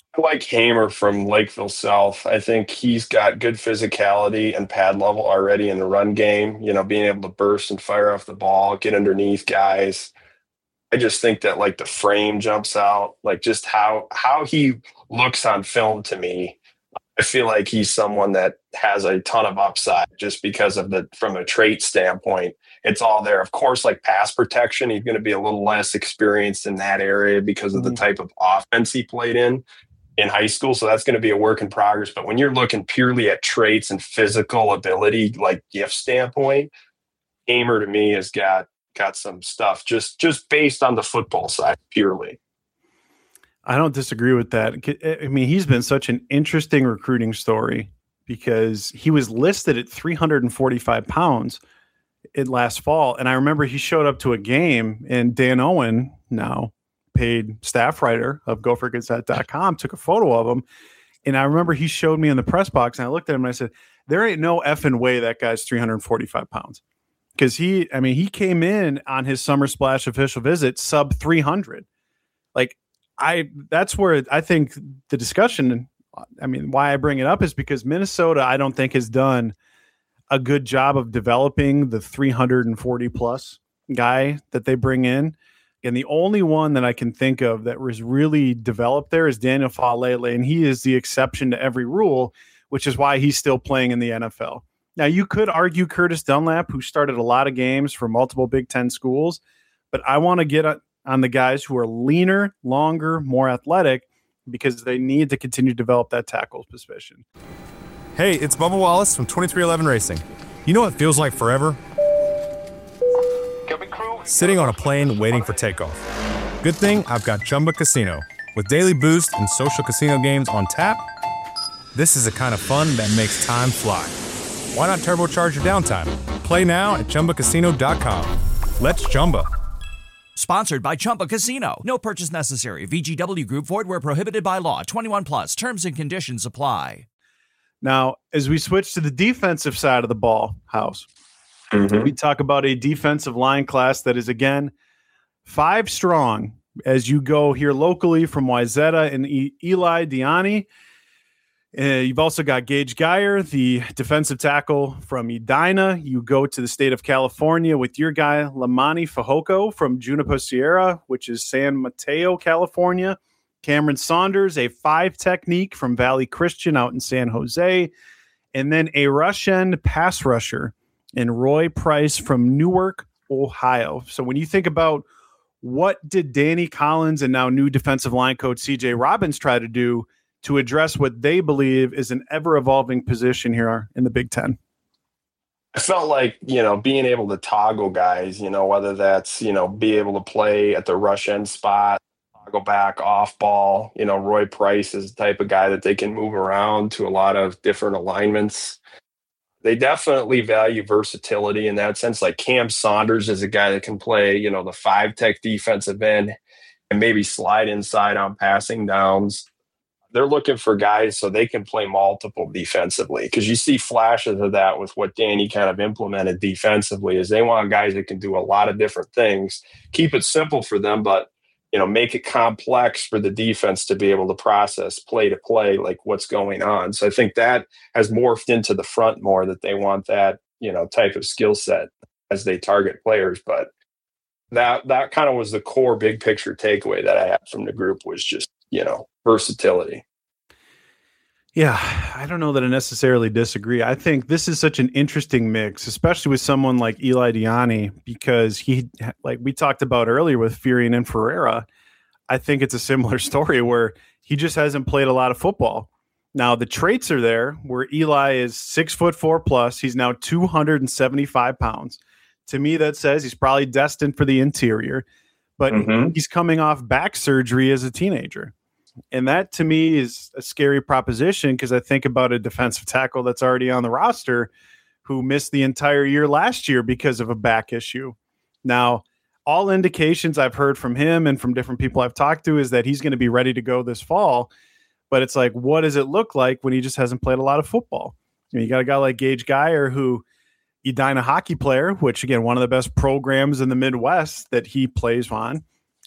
I like Hamer from Lakeville South. I think he's got good physicality and pad level already in the run game, being able to burst and fire off the ball, get underneath guys. I just think that like the frame jumps out, like just how he looks on film to me. I feel like he's someone that has a ton of upside just because of from a trait standpoint. It's all there. Of course, like pass protection, he's going to be a little less experienced in that area because of the type of offense he played in high school. So that's going to be a work in progress. But when you're looking purely at traits and physical ability, like gift standpoint, Hamer to me has got some stuff just based on the football side purely. I don't disagree with that. I mean, he's been such an interesting recruiting story because he was listed at 345 pounds last fall. And I remember he showed up to a game, and Dan Owen, now paid staff writer of GopherGazette.com, took a photo of him. And I remember he showed me in the press box, and I looked at him and I said, there ain't no effing way that guy's 345 pounds. Because he came in on his Summer Splash official visit sub 300. That's where I think the discussion, why I bring it up is because Minnesota, I don't think has done a good job of developing the 340 plus guy that they bring in. And the only one that I can think of that was really developed there is Daniel Faalele, and he is the exception to every rule, which is why he's still playing in the NFL. Now, you could argue Curtis Dunlap, who started a lot of games for multiple Big Ten schools, but I want to get on the guys who are leaner, longer, more athletic, because they need to continue to develop that tackle position. Hey, it's Bubba Wallace from 2311 Racing. You know what feels like forever? Sitting on a plane waiting for takeoff. Good thing I've got Chumba Casino. With daily boost and social casino games on tap, this is the kind of fun that makes time fly. Why not turbocharge your downtime? Play now at ChumbaCasino.com. Let's Chumba. Sponsored by Chumba Casino. No purchase necessary. VGW Group. Void where prohibited by law. 21 plus. Terms and conditions apply. Now, as we switch to the defensive side of the ball house, we talk about a defensive line class that is, again, 5 strong as you go here locally from Wayzata and Eli Diani. You've also got Gage Geyer, the defensive tackle from Edina. You go to the state of California with your guy, Lamani Fehoko from Juniper Sierra, which is San Mateo, California. Cameron Saunders, a 5 technique from Valley Christian out in San Jose. And then a rush end pass rusher in Roy Price from Newark, Ohio. So when you think about what did Danny Collins and now new defensive line coach CJ Robbins try to do to address what they believe is an ever-evolving position here in the Big Ten? I felt like, being able to toggle guys, whether that's, be able to play at the rush end spot, toggle back, off ball. Roy Price is the type of guy that they can move around to a lot of different alignments. They definitely value versatility in that sense. Like Cam Saunders is a guy that can play, the 5-tech defensive end and maybe slide inside on passing downs. They're looking for guys so they can play multiple defensively, because you see flashes of that with what Danny kind of implemented defensively is they want guys that can do a lot of different things, keep it simple for them, but, make it complex for the defense to be able to process play to play, like what's going on. So I think that has morphed into the front more, that they want that, type of skill set as they target players. But that kind of was the core big picture takeaway that I had from the group was just, versatility. Yeah, I don't know that I necessarily disagree. I think this is such an interesting mix, especially with someone like Eli Diani, because he, like we talked about earlier with Furian and Ferreira, I think it's a similar story where he just hasn't played a lot of football. Now, the traits are there where Eli is 6'4" plus. He's now 275 pounds. To me, that says he's probably destined for the interior, but he's coming off back surgery as a teenager. And that, to me, is a scary proposition because I think about a defensive tackle that's already on the roster who missed the entire year last year because of a back issue. Now, all indications I've heard from him and from different people I've talked to is that he's going to be ready to go this fall. But it's like, what does it look like when he just hasn't played a lot of football? You got a guy like Gage Geyer, who Edina hockey player, which, again, one of the best programs in the Midwest that he plays on.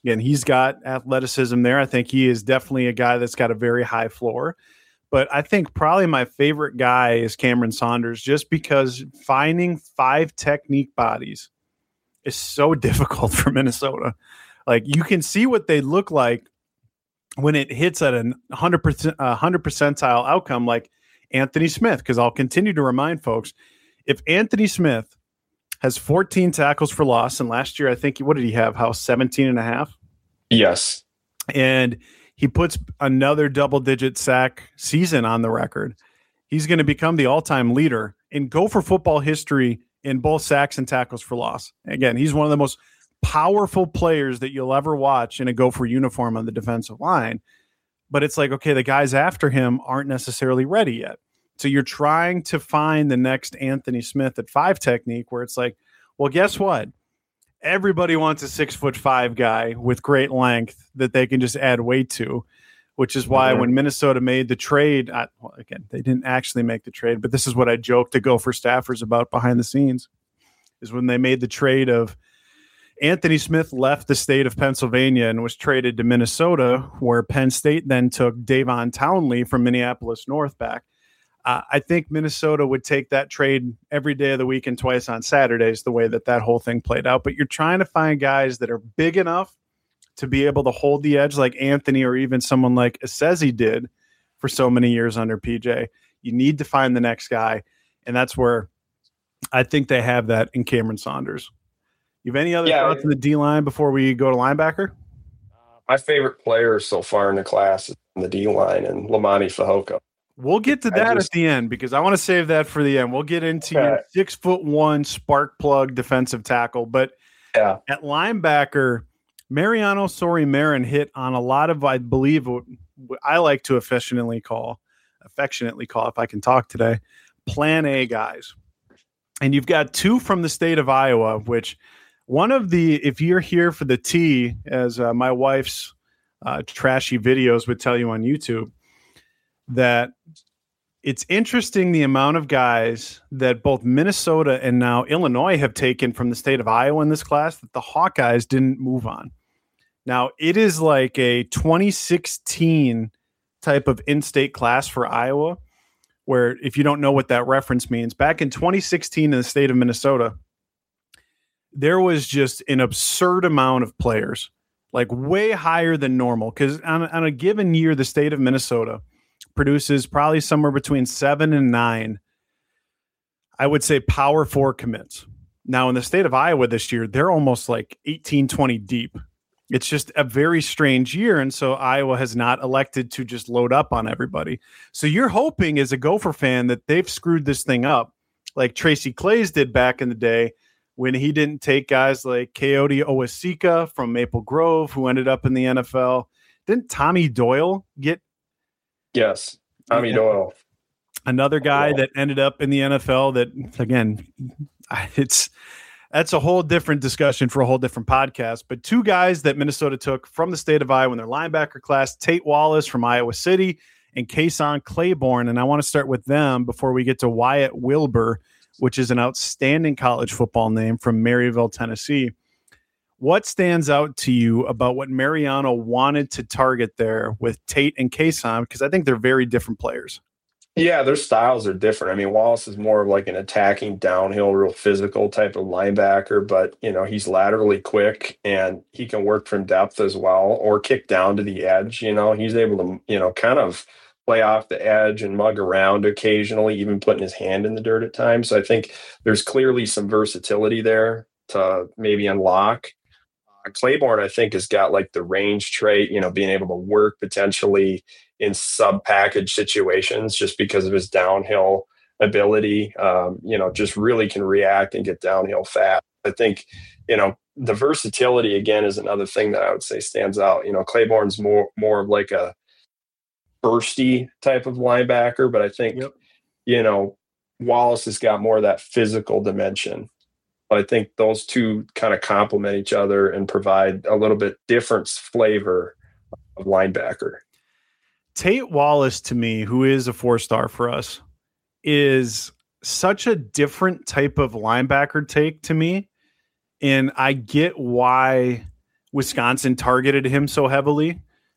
Again, he's got athleticism there. I think he is definitely a guy that's got a very high floor. But I think probably my favorite guy is Cameron Saunders, just because finding 5 technique bodies is so difficult for Minnesota. Like, you can see what they look like when it hits at a 100 percentile outcome, like Anthony Smith. Because I'll continue to remind folks, if Anthony Smith has 14 tackles for loss, and last year I think what did he have? 17 and a half? Yes. And he puts another double-digit sack season on the record, he's going to become the all-time leader in Gopher football history in both sacks and tackles for loss. Again, he's one of the most powerful players that you'll ever watch in a Gopher uniform on the defensive line. But it's like, okay, the guys after him aren't necessarily ready yet. So you're trying to find the next Anthony Smith at 5 technique, where it's like, well, guess what? Everybody wants a 6'5" guy with great length that they can just add weight to, which is why when Minnesota made the trade, again, they didn't actually make the trade, but this is what I joke to Gopher staffers about behind the scenes, is when they made the trade of Anthony Smith left the state of Pennsylvania and was traded to Minnesota, where Penn State then took Davon Townley from Minneapolis North back. I think Minnesota would take that trade every day of the week and twice on Saturdays, the way that whole thing played out. But you're trying to find guys that are big enough to be able to hold the edge, like Anthony or even someone like Assezi did for so many years under PJ. You need to find the next guy, and that's where I think they have that in Cameron Saunders. You have any other thoughts on the D-line before we go to linebacker? My favorite player so far in the class is on the D-line, and Lamani Fehoko. We'll get to that at the end, because I want to save that for the end. We'll get into your 6'1" spark plug defensive tackle. But at linebacker, Mariano Sori-Marin hit on a lot of, I believe, what I like to affectionately call, if I can talk today, Plan A guys. And you've got 2 from the state of Iowa, which one of the, if you're here for the T, as my wife's trashy videos would tell you on YouTube, that it's interesting the amount of guys that both Minnesota and now Illinois have taken from the state of Iowa in this class that the Hawkeyes didn't move on. Now, it is like a 2016 type of in-state class for Iowa, where if you don't know what that reference means, back in 2016 in the state of Minnesota, there was just an absurd amount of players, like way higher than normal. Because on a given year, the state of Minnesota produces probably somewhere between 7 and 9, I would say, Power 4 commits. Now, in the state of Iowa this year, they're almost like 18, 20 deep. It's just a very strange year, and so Iowa has not elected to just load up on everybody. So you're hoping as a Gopher fan that they've screwed this thing up like Tracy Claeys did back in the day when he didn't take guys like Coyote Owasika from Maple Grove, who ended up in the NFL. Didn't Tommy Doyle get... Yes, Tommy Doyle. Another guy that ended up in the NFL that, again, that's a whole different discussion for a whole different podcast. But 2 guys that Minnesota took from the state of Iowa in their linebacker class, Tate Wallace from Iowa City and Kason Claiborne. And I want to start with them before we get to Wyatt Wilbur, which is an outstanding college football name from Maryville, Tennessee. What stands out to you about what Mariano wanted to target there with Tate and Kason? Because I think they're very different players. Yeah, their styles are different. I mean, Wallace is more of like an attacking, downhill, real physical type of linebacker, but, he's laterally quick and he can work from depth as well, or kick down to the edge. He's able to, kind of play off the edge and mug around occasionally, even putting his hand in the dirt at times. So I think there's clearly some versatility there to maybe unlock. Claiborne, I think, has got like the range trait, being able to work potentially in sub-package situations just because of his downhill ability, just really can react and get downhill fast. I think, the versatility, again, is another thing that I would say stands out. Claiborne's more of like a bursty type of linebacker, but I think, Wallace has got more of that physical dimension. I think those 2 kind of complement each other and provide a little bit different flavor of linebacker. Tate Wallace, to me, who is a 4-star for us, is such a different type of linebacker take to me. And I get why Wisconsin targeted him so heavily.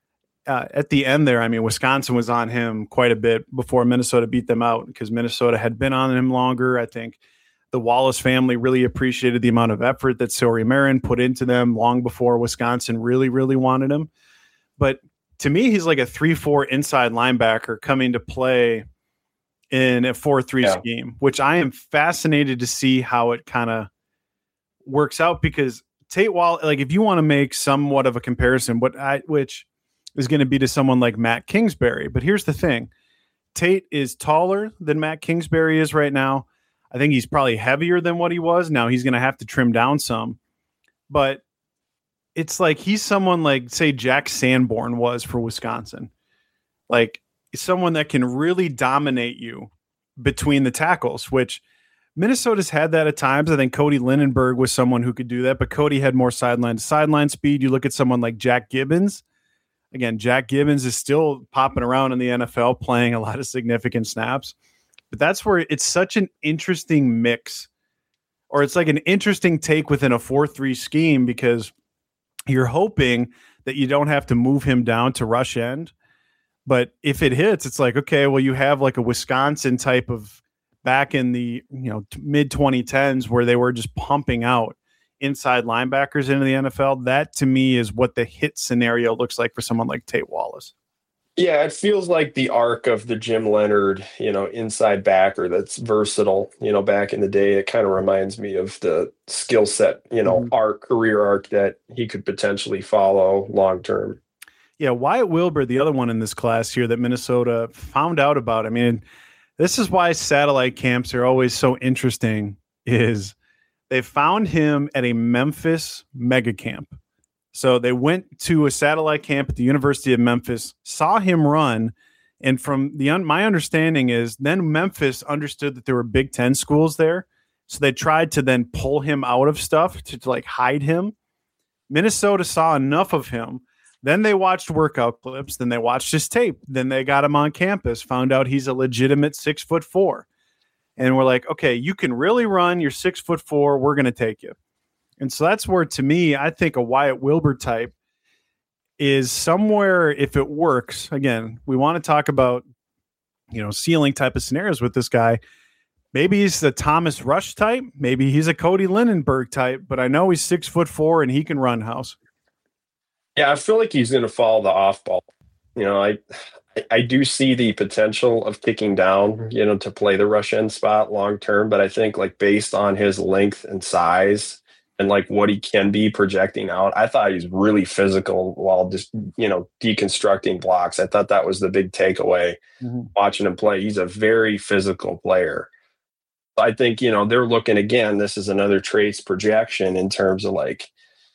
At the end there, I mean, Wisconsin was on him quite a bit before Minnesota beat them out because Minnesota had been on him longer. I think the Wallace family really appreciated the amount of effort that Sori Marin put into them long before Wisconsin really, really wanted him. But to me, he's like a 3-4 inside linebacker coming to play in a 4-3 scheme, which I am fascinated to see how it kind of works out because Tate Wallace, like if you want to make somewhat of a comparison, which is going to be to someone like Matt Kingsbury. But here's the thing. Tate is taller than Matt Kingsbury is right now. I think he's probably heavier than what he was. Now he's going to have to trim down some. But it's like he's someone like, say, Jack Sanborn was for Wisconsin. Like someone that can really dominate you between the tackles, which Minnesota's had that at times. I think Cody Lindenberg was someone who could do that, but Cody had more sideline to sideline speed. You look at someone like Jack Gibbons. Again, Jack Gibbons is still popping around in the NFL, playing a lot of significant snaps. But that's where it's such an interesting mix, or it's like an interesting take within a 4-3 scheme because you're hoping that you don't have to move him down to rush end. But if it hits, it's like, okay, well, you have like a Wisconsin type of back in the mid 2010s where they were just pumping out inside linebackers into the NFL. That to me is what the hit scenario looks like for someone like Tate Wallace. Yeah, it feels like the arc of the Jim Leonard, inside backer that's versatile. Back in the day, it kind of reminds me of the skill set, career arc that he could potentially follow long term. Yeah, Wyatt Wilbur, the other one in this class here that Minnesota found out about. I mean, this is why satellite camps are always so interesting, is they found him at a Memphis mega camp. So they went to a satellite camp at the University of Memphis, saw him run, and from my understanding is then Memphis understood that there were Big Ten schools there, so they tried to then pull him out of stuff to like hide him. Minnesota saw enough of him. Then they watched workout clips. Then they watched his tape. Then they got him on campus, found out he's a legitimate 6'4", and we're like, okay, you can really run. You're 6'4". We're going to take you. And so that's where, to me, I think a Wyatt Wilbur type is somewhere, if it works. Again, we want to talk about, ceiling type of scenarios with this guy. Maybe he's the Thomas Rush type. Maybe he's a Cody Lindenberg type. But I know he's 6'4" and he can run house. Yeah, I feel like he's going to follow the off ball. I do see the potential of kicking down, to play the rush end spot long term. But I think like based on his length and size and like what he can be projecting out, I thought he was really physical while just, deconstructing blocks. I thought that was the big takeaway watching him play. He's a very physical player. I think, they're looking again, this is another traits projection in terms of like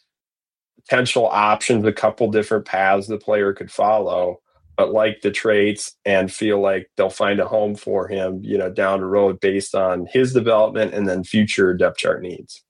potential options, a couple different paths the player could follow, but like the traits and feel like they'll find a home for him, down the road based on his development and then future depth chart needs.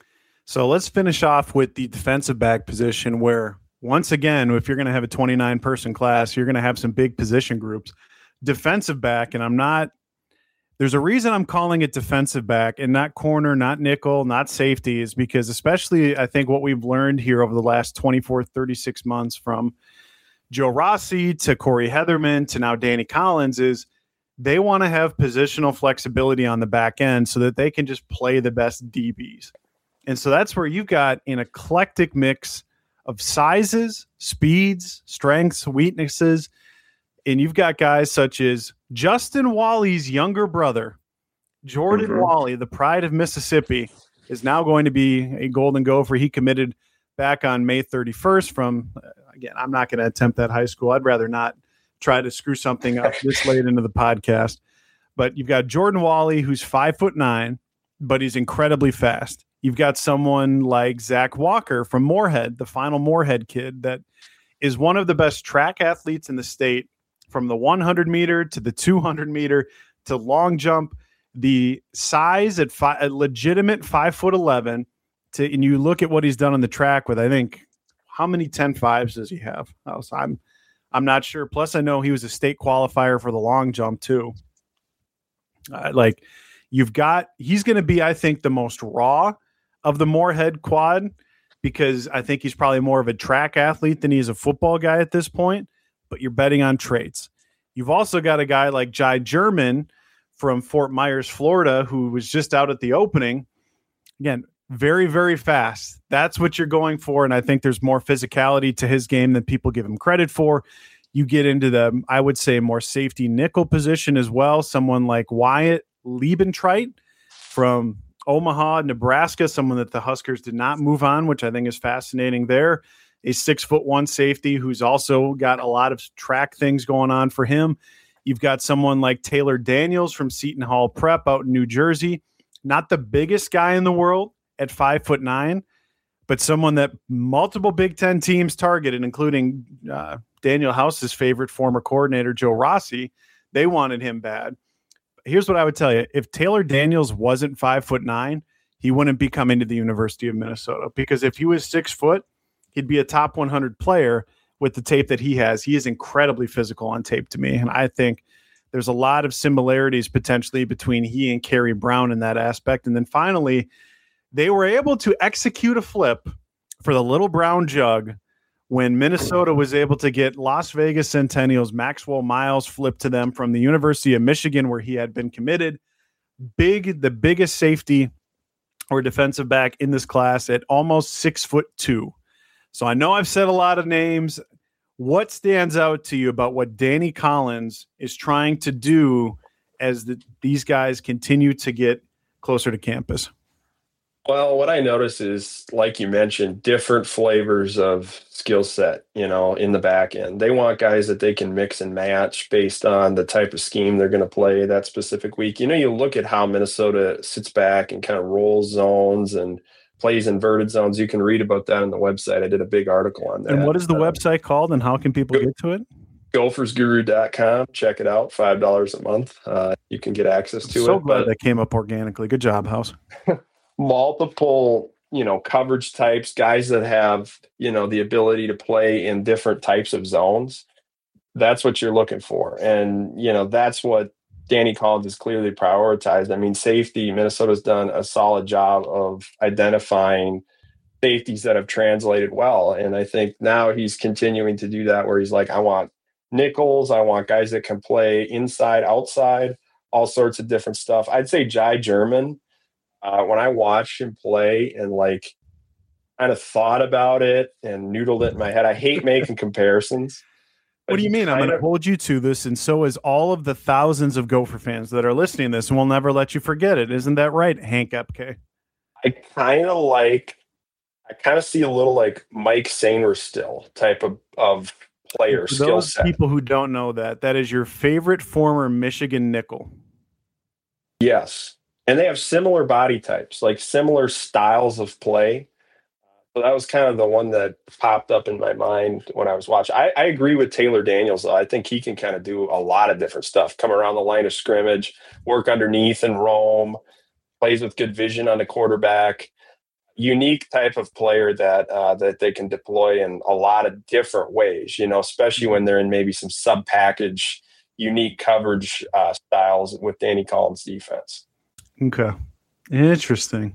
So let's finish off with the defensive back position where, once again, if you're going to have a 29-person class, you're going to have some big position groups. Defensive back, and there's a reason I'm calling it defensive back and not corner, not nickel, not safety, is because especially I think what we've learned here over the last 24, 36 months from Joe Rossi to Corey Heatherman to now Danny Collins is they want to have positional flexibility on the back end so that they can just play the best DBs. And so that's where you've got an eclectic mix of sizes, speeds, strengths, weaknesses. And you've got guys such as Justin Wally's younger brother, Jordan Wally, the pride of Mississippi, is now going to be a Golden Gopher. He committed back on May 31st from, again, I'm not going to attempt that high school. I'd rather not try to screw something up this late into the podcast. But you've got Jordan Wally, who's 5'9", but he's incredibly fast. You've got someone like Zach Walker from Moorhead, the final Moorhead kid, that is one of the best track athletes in the state, from the 100 meter to the 200 meter to long jump. The size at a legitimate 5'11", and you look at what he's done on the track with, I think, how many 10.5s does he have? So I'm not sure. Plus, I know he was a state qualifier for the long jump too. He's going to be, I think, the most raw of the Moorhead quad. because I think he's probably more of a track athlete than he is a football guy at this point, but you're betting on traits. You've also got a guy like Jai German from Fort Myers, Florida, who was just out at the opening. Again, very, very fast. That's what you're going for, and I think there's more physicality to his game than people give him credit for. You get into the, I would say, more safety nickel position as well. Someone like Wyatt Liebentreit from Omaha, Nebraska, someone that the Huskers did not move on, which I think is fascinating there. A 6'1" safety who's also got a lot of track things going on for him. You've got someone like Taylor Daniels from Seton Hall Prep out in New Jersey. Not the biggest guy in the world at 5'9", but someone that multiple Big Ten teams targeted, including Daniel House's favorite former coordinator, Joe Rossi. They wanted him bad. Here's what I would tell you. If Taylor Daniels wasn't 5'9", he wouldn't be coming to the University of Minnesota, because if he was 6 foot, he'd be a top 100 player with the tape that he has. He is incredibly physical on tape to me. And I think there's a lot of similarities potentially between he and Kerry Brown in that aspect. And then finally, they were able to execute a flip for the little brown jug when Minnesota was able to get Las Vegas Centennials Maxwell Miles flipped to them from the University of Michigan, where he had been committed. The biggest safety or defensive back in this class at almost 6'2". So I know I've said a lot of names. What stands out to you about what Danny Collins is trying to do as these guys continue to get closer to campus? Well, what I notice is, like you mentioned, different flavors of skill set, in the back end. They want guys that they can mix and match based on the type of scheme they're going to play that specific week. You look at how Minnesota sits back and kind of rolls zones and plays inverted zones. You can read about that on the website. I did a big article on that. And what is the website called, and how can people get to it? GophersGuru.com. Check it out. $5 a month. You can get access to it. So glad that came up organically. Good job, House. Multiple, coverage types, guys that have, the ability to play in different types of zones. That's what you're looking for. And, that's what Danny Collins is clearly prioritized. I mean, safety, Minnesota's done a solid job of identifying safeties that have translated well. And I think now he's continuing to do that, where he's like, I want nickels. I want guys that can play inside, outside, all sorts of different stuff. I'd say Jai German, when I watched him play and kind of thought about it and noodled it in my head, I hate making comparisons. What do you mean? I'm going to hold you to this, and so is all of the thousands of Gopher fans that are listening to this, and we'll never let you forget it. Isn't that right, Hank Epke? I kind of see a little like Mike Sainristil type of player skill set. People who don't know that is your favorite former Michigan nickel. Yes. And they have similar body types, like similar styles of play. So that was kind of the one that popped up in my mind when I was watching. I agree with Taylor Daniels, though. I think he can kind of do a lot of different stuff, come around the line of scrimmage, work underneath and roam, plays with good vision on the quarterback. Unique type of player that they can deploy in a lot of different ways, especially when they're in maybe some sub-package, unique coverage styles with Danny Collins' defense. Okay. Interesting.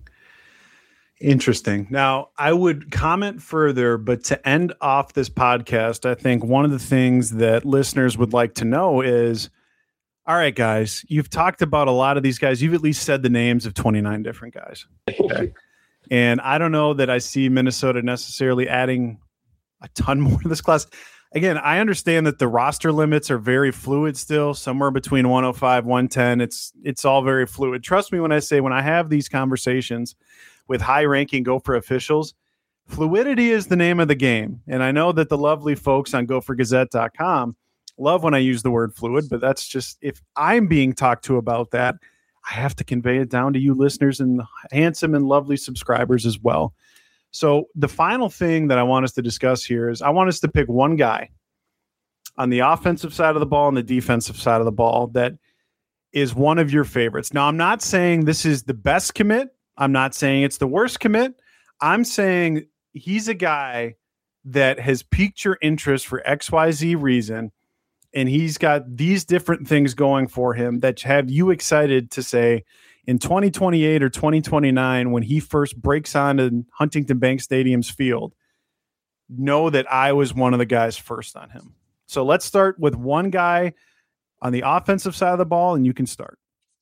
Now, I would comment further, but to end off this podcast, I think one of the things that listeners would like to know is, all right, guys, you've talked about a lot of these guys. You've at least said the names of 29 different guys. Okay. And I don't know that I see Minnesota necessarily adding a ton more to this class. Again, I understand that the roster limits are very fluid still, somewhere between 105, 110. It's all very fluid. Trust me when I say, when I have these conversations with high-ranking Gopher officials, fluidity is the name of the game. And I know that the lovely folks on GopherGazette.com love when I use the word fluid, but that's just, if I'm being talked to about that, I have to convey it down to you listeners and handsome and lovely subscribers as well. So the final thing that I want us to discuss here is I want us to pick one guy on the offensive side of the ball and the defensive side of the ball that is one of your favorites. Now, I'm not saying this is the best commit. I'm not saying it's the worst commit. I'm saying he's a guy that has piqued your interest for XYZ reason, and he's got these different things going for him that have you excited to say, in 2028 or 2029, when he first breaks onto Huntington Bank Stadium's field, know that I was one of the guys first on him. So let's start with one guy on the offensive side of the ball, and you can start.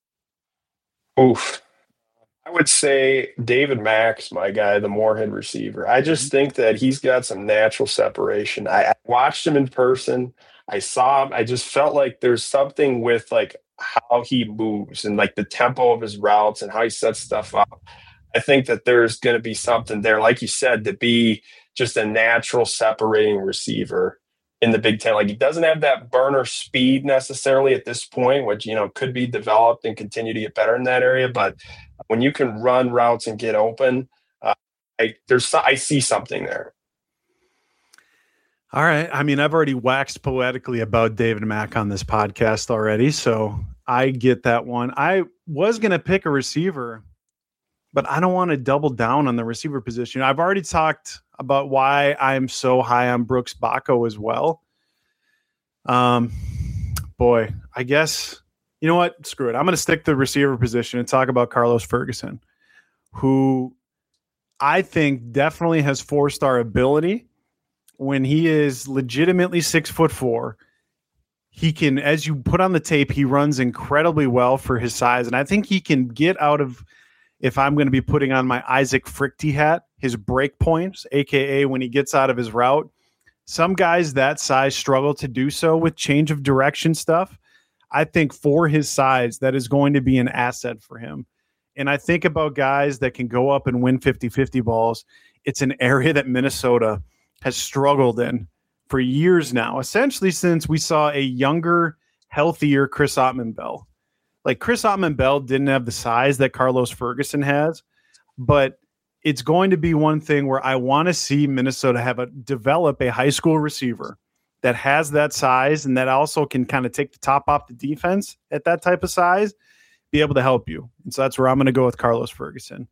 Oof. I would say David Mack's my guy, the Moorhead receiver. I just think that he's got some natural separation. I watched him in person. I saw him. I just felt like there's something with like how he moves and like the tempo of his routes and how he sets stuff up. I think that there's going to be something there, like you said, to be just a natural separating receiver in the Big Ten. Like, he doesn't have that burner speed necessarily at this point, which, you know, could be developed and continue to get better in that area. But when you can run routes and get open, I see something there. All right. I mean, I've already waxed poetically about David Mack on this podcast already, so I get that one. I was going to pick a receiver, but I don't want to double down on the receiver position. I've already talked about why I'm so high on Brooks Bacco as well. Boy, I guess, you know what? Screw it. I'm going to stick to the receiver position and talk about Carlos Ferguson, who I think definitely has four-star ability. When he is legitimately 6'4", he can, as you put on the tape, he runs incredibly well for his size. And I think he can get out of, if I'm going to be putting on my Isaac Frichte hat, his break points, AKA when he gets out of his route. Some guys that size struggle to do so with change of direction stuff. I think for his size, that is going to be an asset for him. And I think about guys that can go up and win 50-50 balls. It's an area that Minnesota has struggled in for years now, essentially since we saw a younger, healthier Chris Ottman-Bell. Like, Chris Ottman-Bell didn't have the size that Carlos Ferguson has, but it's going to be one thing where I want to see Minnesota develop a high school receiver that has that size and that also can kind of take the top off the defense at that type of size, be able to help you. And so that's where I'm going to go with Carlos Ferguson.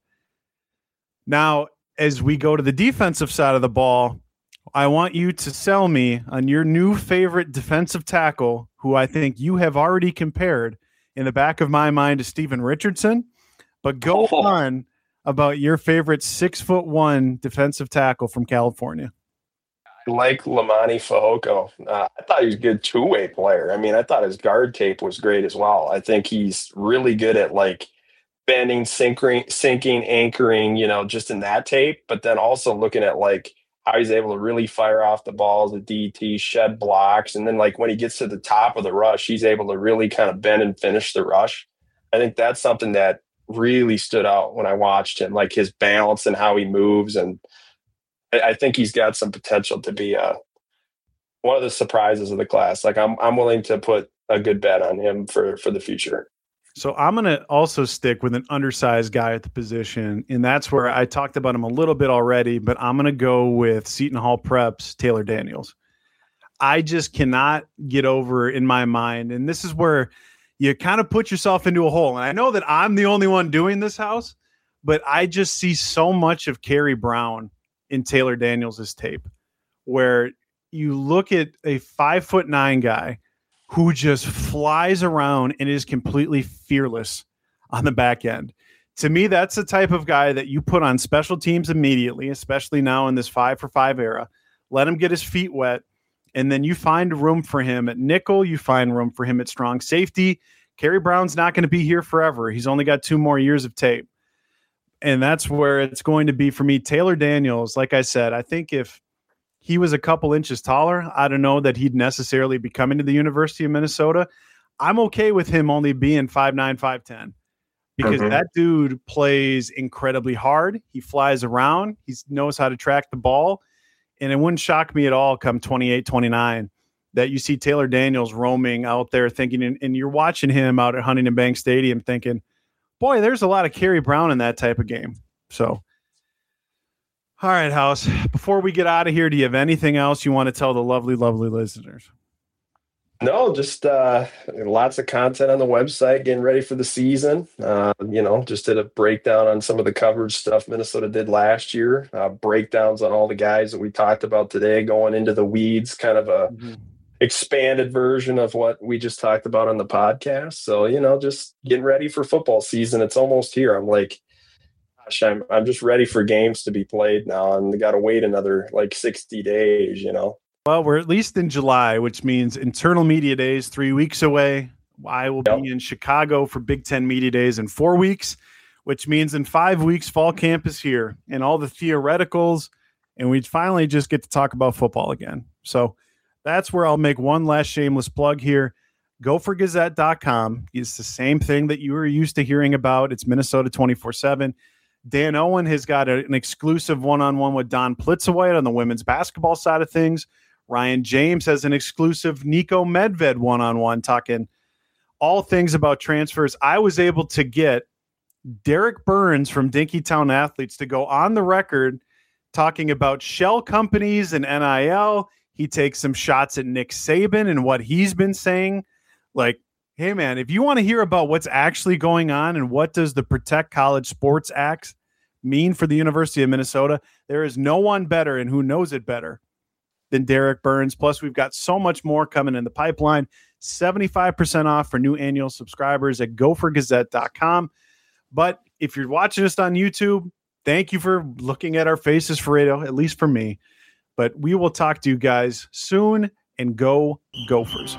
Now, as we go to the defensive side of the ball, I want you to sell me on your new favorite defensive tackle, who I think you have already compared in the back of my mind to Steven Richardson. But go on about your favorite 6'1" defensive tackle from California. I like Lamani Fehoko. I thought he was a good two-way player. I mean, I thought his guard tape was great as well. I think he's really good at like bending, sinking, anchoring, you know, just in that tape. But then also looking at like how he's able to really fire off the balls, the DT, shed blocks. And then like when he gets to the top of the rush, he's able to really kind of bend and finish the rush. I think that's something that really stood out when I watched him, like his balance and how he moves. And I think he's got some potential to be one of the surprises of the class. Like I'm willing to put a good bet on him for the future. So I'm going to also stick with an undersized guy at the position, and that's where I talked about him a little bit already, but I'm going to go with Seton Hall Prep's Taylor Daniels. I just cannot get over in my mind, and this is where you kind of put yourself into a hole. And I know that I'm the only one doing this, House, but I just see so much of Kerry Brown in Taylor Daniels' tape, where you look at a 5'9" guy who just flies around and is completely fearless on the back end. To me, that's the type of guy that you put on special teams immediately, especially now in this 5-for-5 era. Let him get his feet wet, and then you find room for him at nickel. You find room for him at strong safety. Kerry Brown's not going to be here forever. He's only got 2 more years of tape. And that's where it's going to be for me. Taylor Daniels, like I said, I think if he was a couple inches taller, I don't know that he'd necessarily be coming to the University of Minnesota. I'm okay with him only being 5'9", 5'10", because that dude plays incredibly hard. He flies around. He knows how to track the ball. And it wouldn't shock me at all come 28, 29 that you see Taylor Daniels roaming out there thinking, and you're watching him out at Huntington Bank Stadium thinking, boy, there's a lot of Kerry Brown in that type of game. So, all right, House, before we get out of here, do you have anything else you want to tell the lovely, lovely listeners? No, just lots of content on the website, getting ready for the season. Just did a breakdown on some of the coverage stuff Minnesota did last year, breakdowns on all the guys that we talked about today, going into the weeds, kind of a expanded version of what we just talked about on the podcast. So, just getting ready for football season. It's almost here. I'm like, gosh, I'm just ready for games to be played now, and got to wait another 60 days, Well, we're at least in July, which means internal media days 3 weeks away. I will be in Chicago for Big Ten Media Days in 4 weeks, which means in 5 weeks, fall camp is here and all the theoreticals, and we finally just get to talk about football again. So that's where I'll make one last shameless plug here. Gophergazette.com is the same thing that you were used to hearing about. It's Minnesota 24/7. Dan Owen has got an exclusive one-on-one with Don Plitzawhite on the women's basketball side of things. Ryan James has an exclusive Nico Medved one-on-one talking all things about transfers. I was able to get Derek Burns from Dinkytown Athletes to go on the record talking about shell companies and NIL. He takes some shots at Nick Saban and what he's been saying. Like, hey, man, if you want to hear about what's actually going on and what does the Protect College Sports Act mean for the University of Minnesota, there is no one better and who knows it better than Derek Burns. Plus, we've got so much more coming in the pipeline. 75% off for new annual subscribers at gophergazette.com. But if you're watching us on YouTube, thank you for looking at our faces for radio, at least for me. But we will talk to you guys soon, and go Gophers.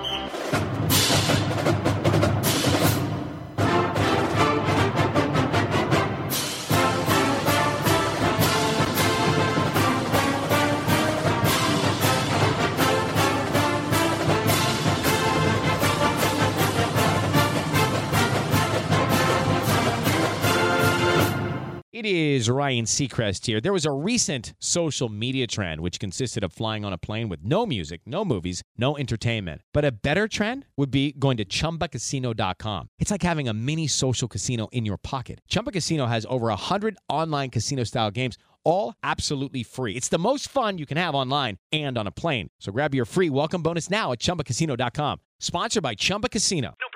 It is Ryan Seacrest here. There was a recent social media trend which consisted of flying on a plane with no music, no movies, no entertainment. But a better trend would be going to ChumbaCasino.com. It's like having a mini social casino in your pocket. Chumba Casino has over 100 online casino-style games, all absolutely free. It's the most fun you can have online and on a plane. So grab your free welcome bonus now at ChumbaCasino.com. Sponsored by Chumba Casino. No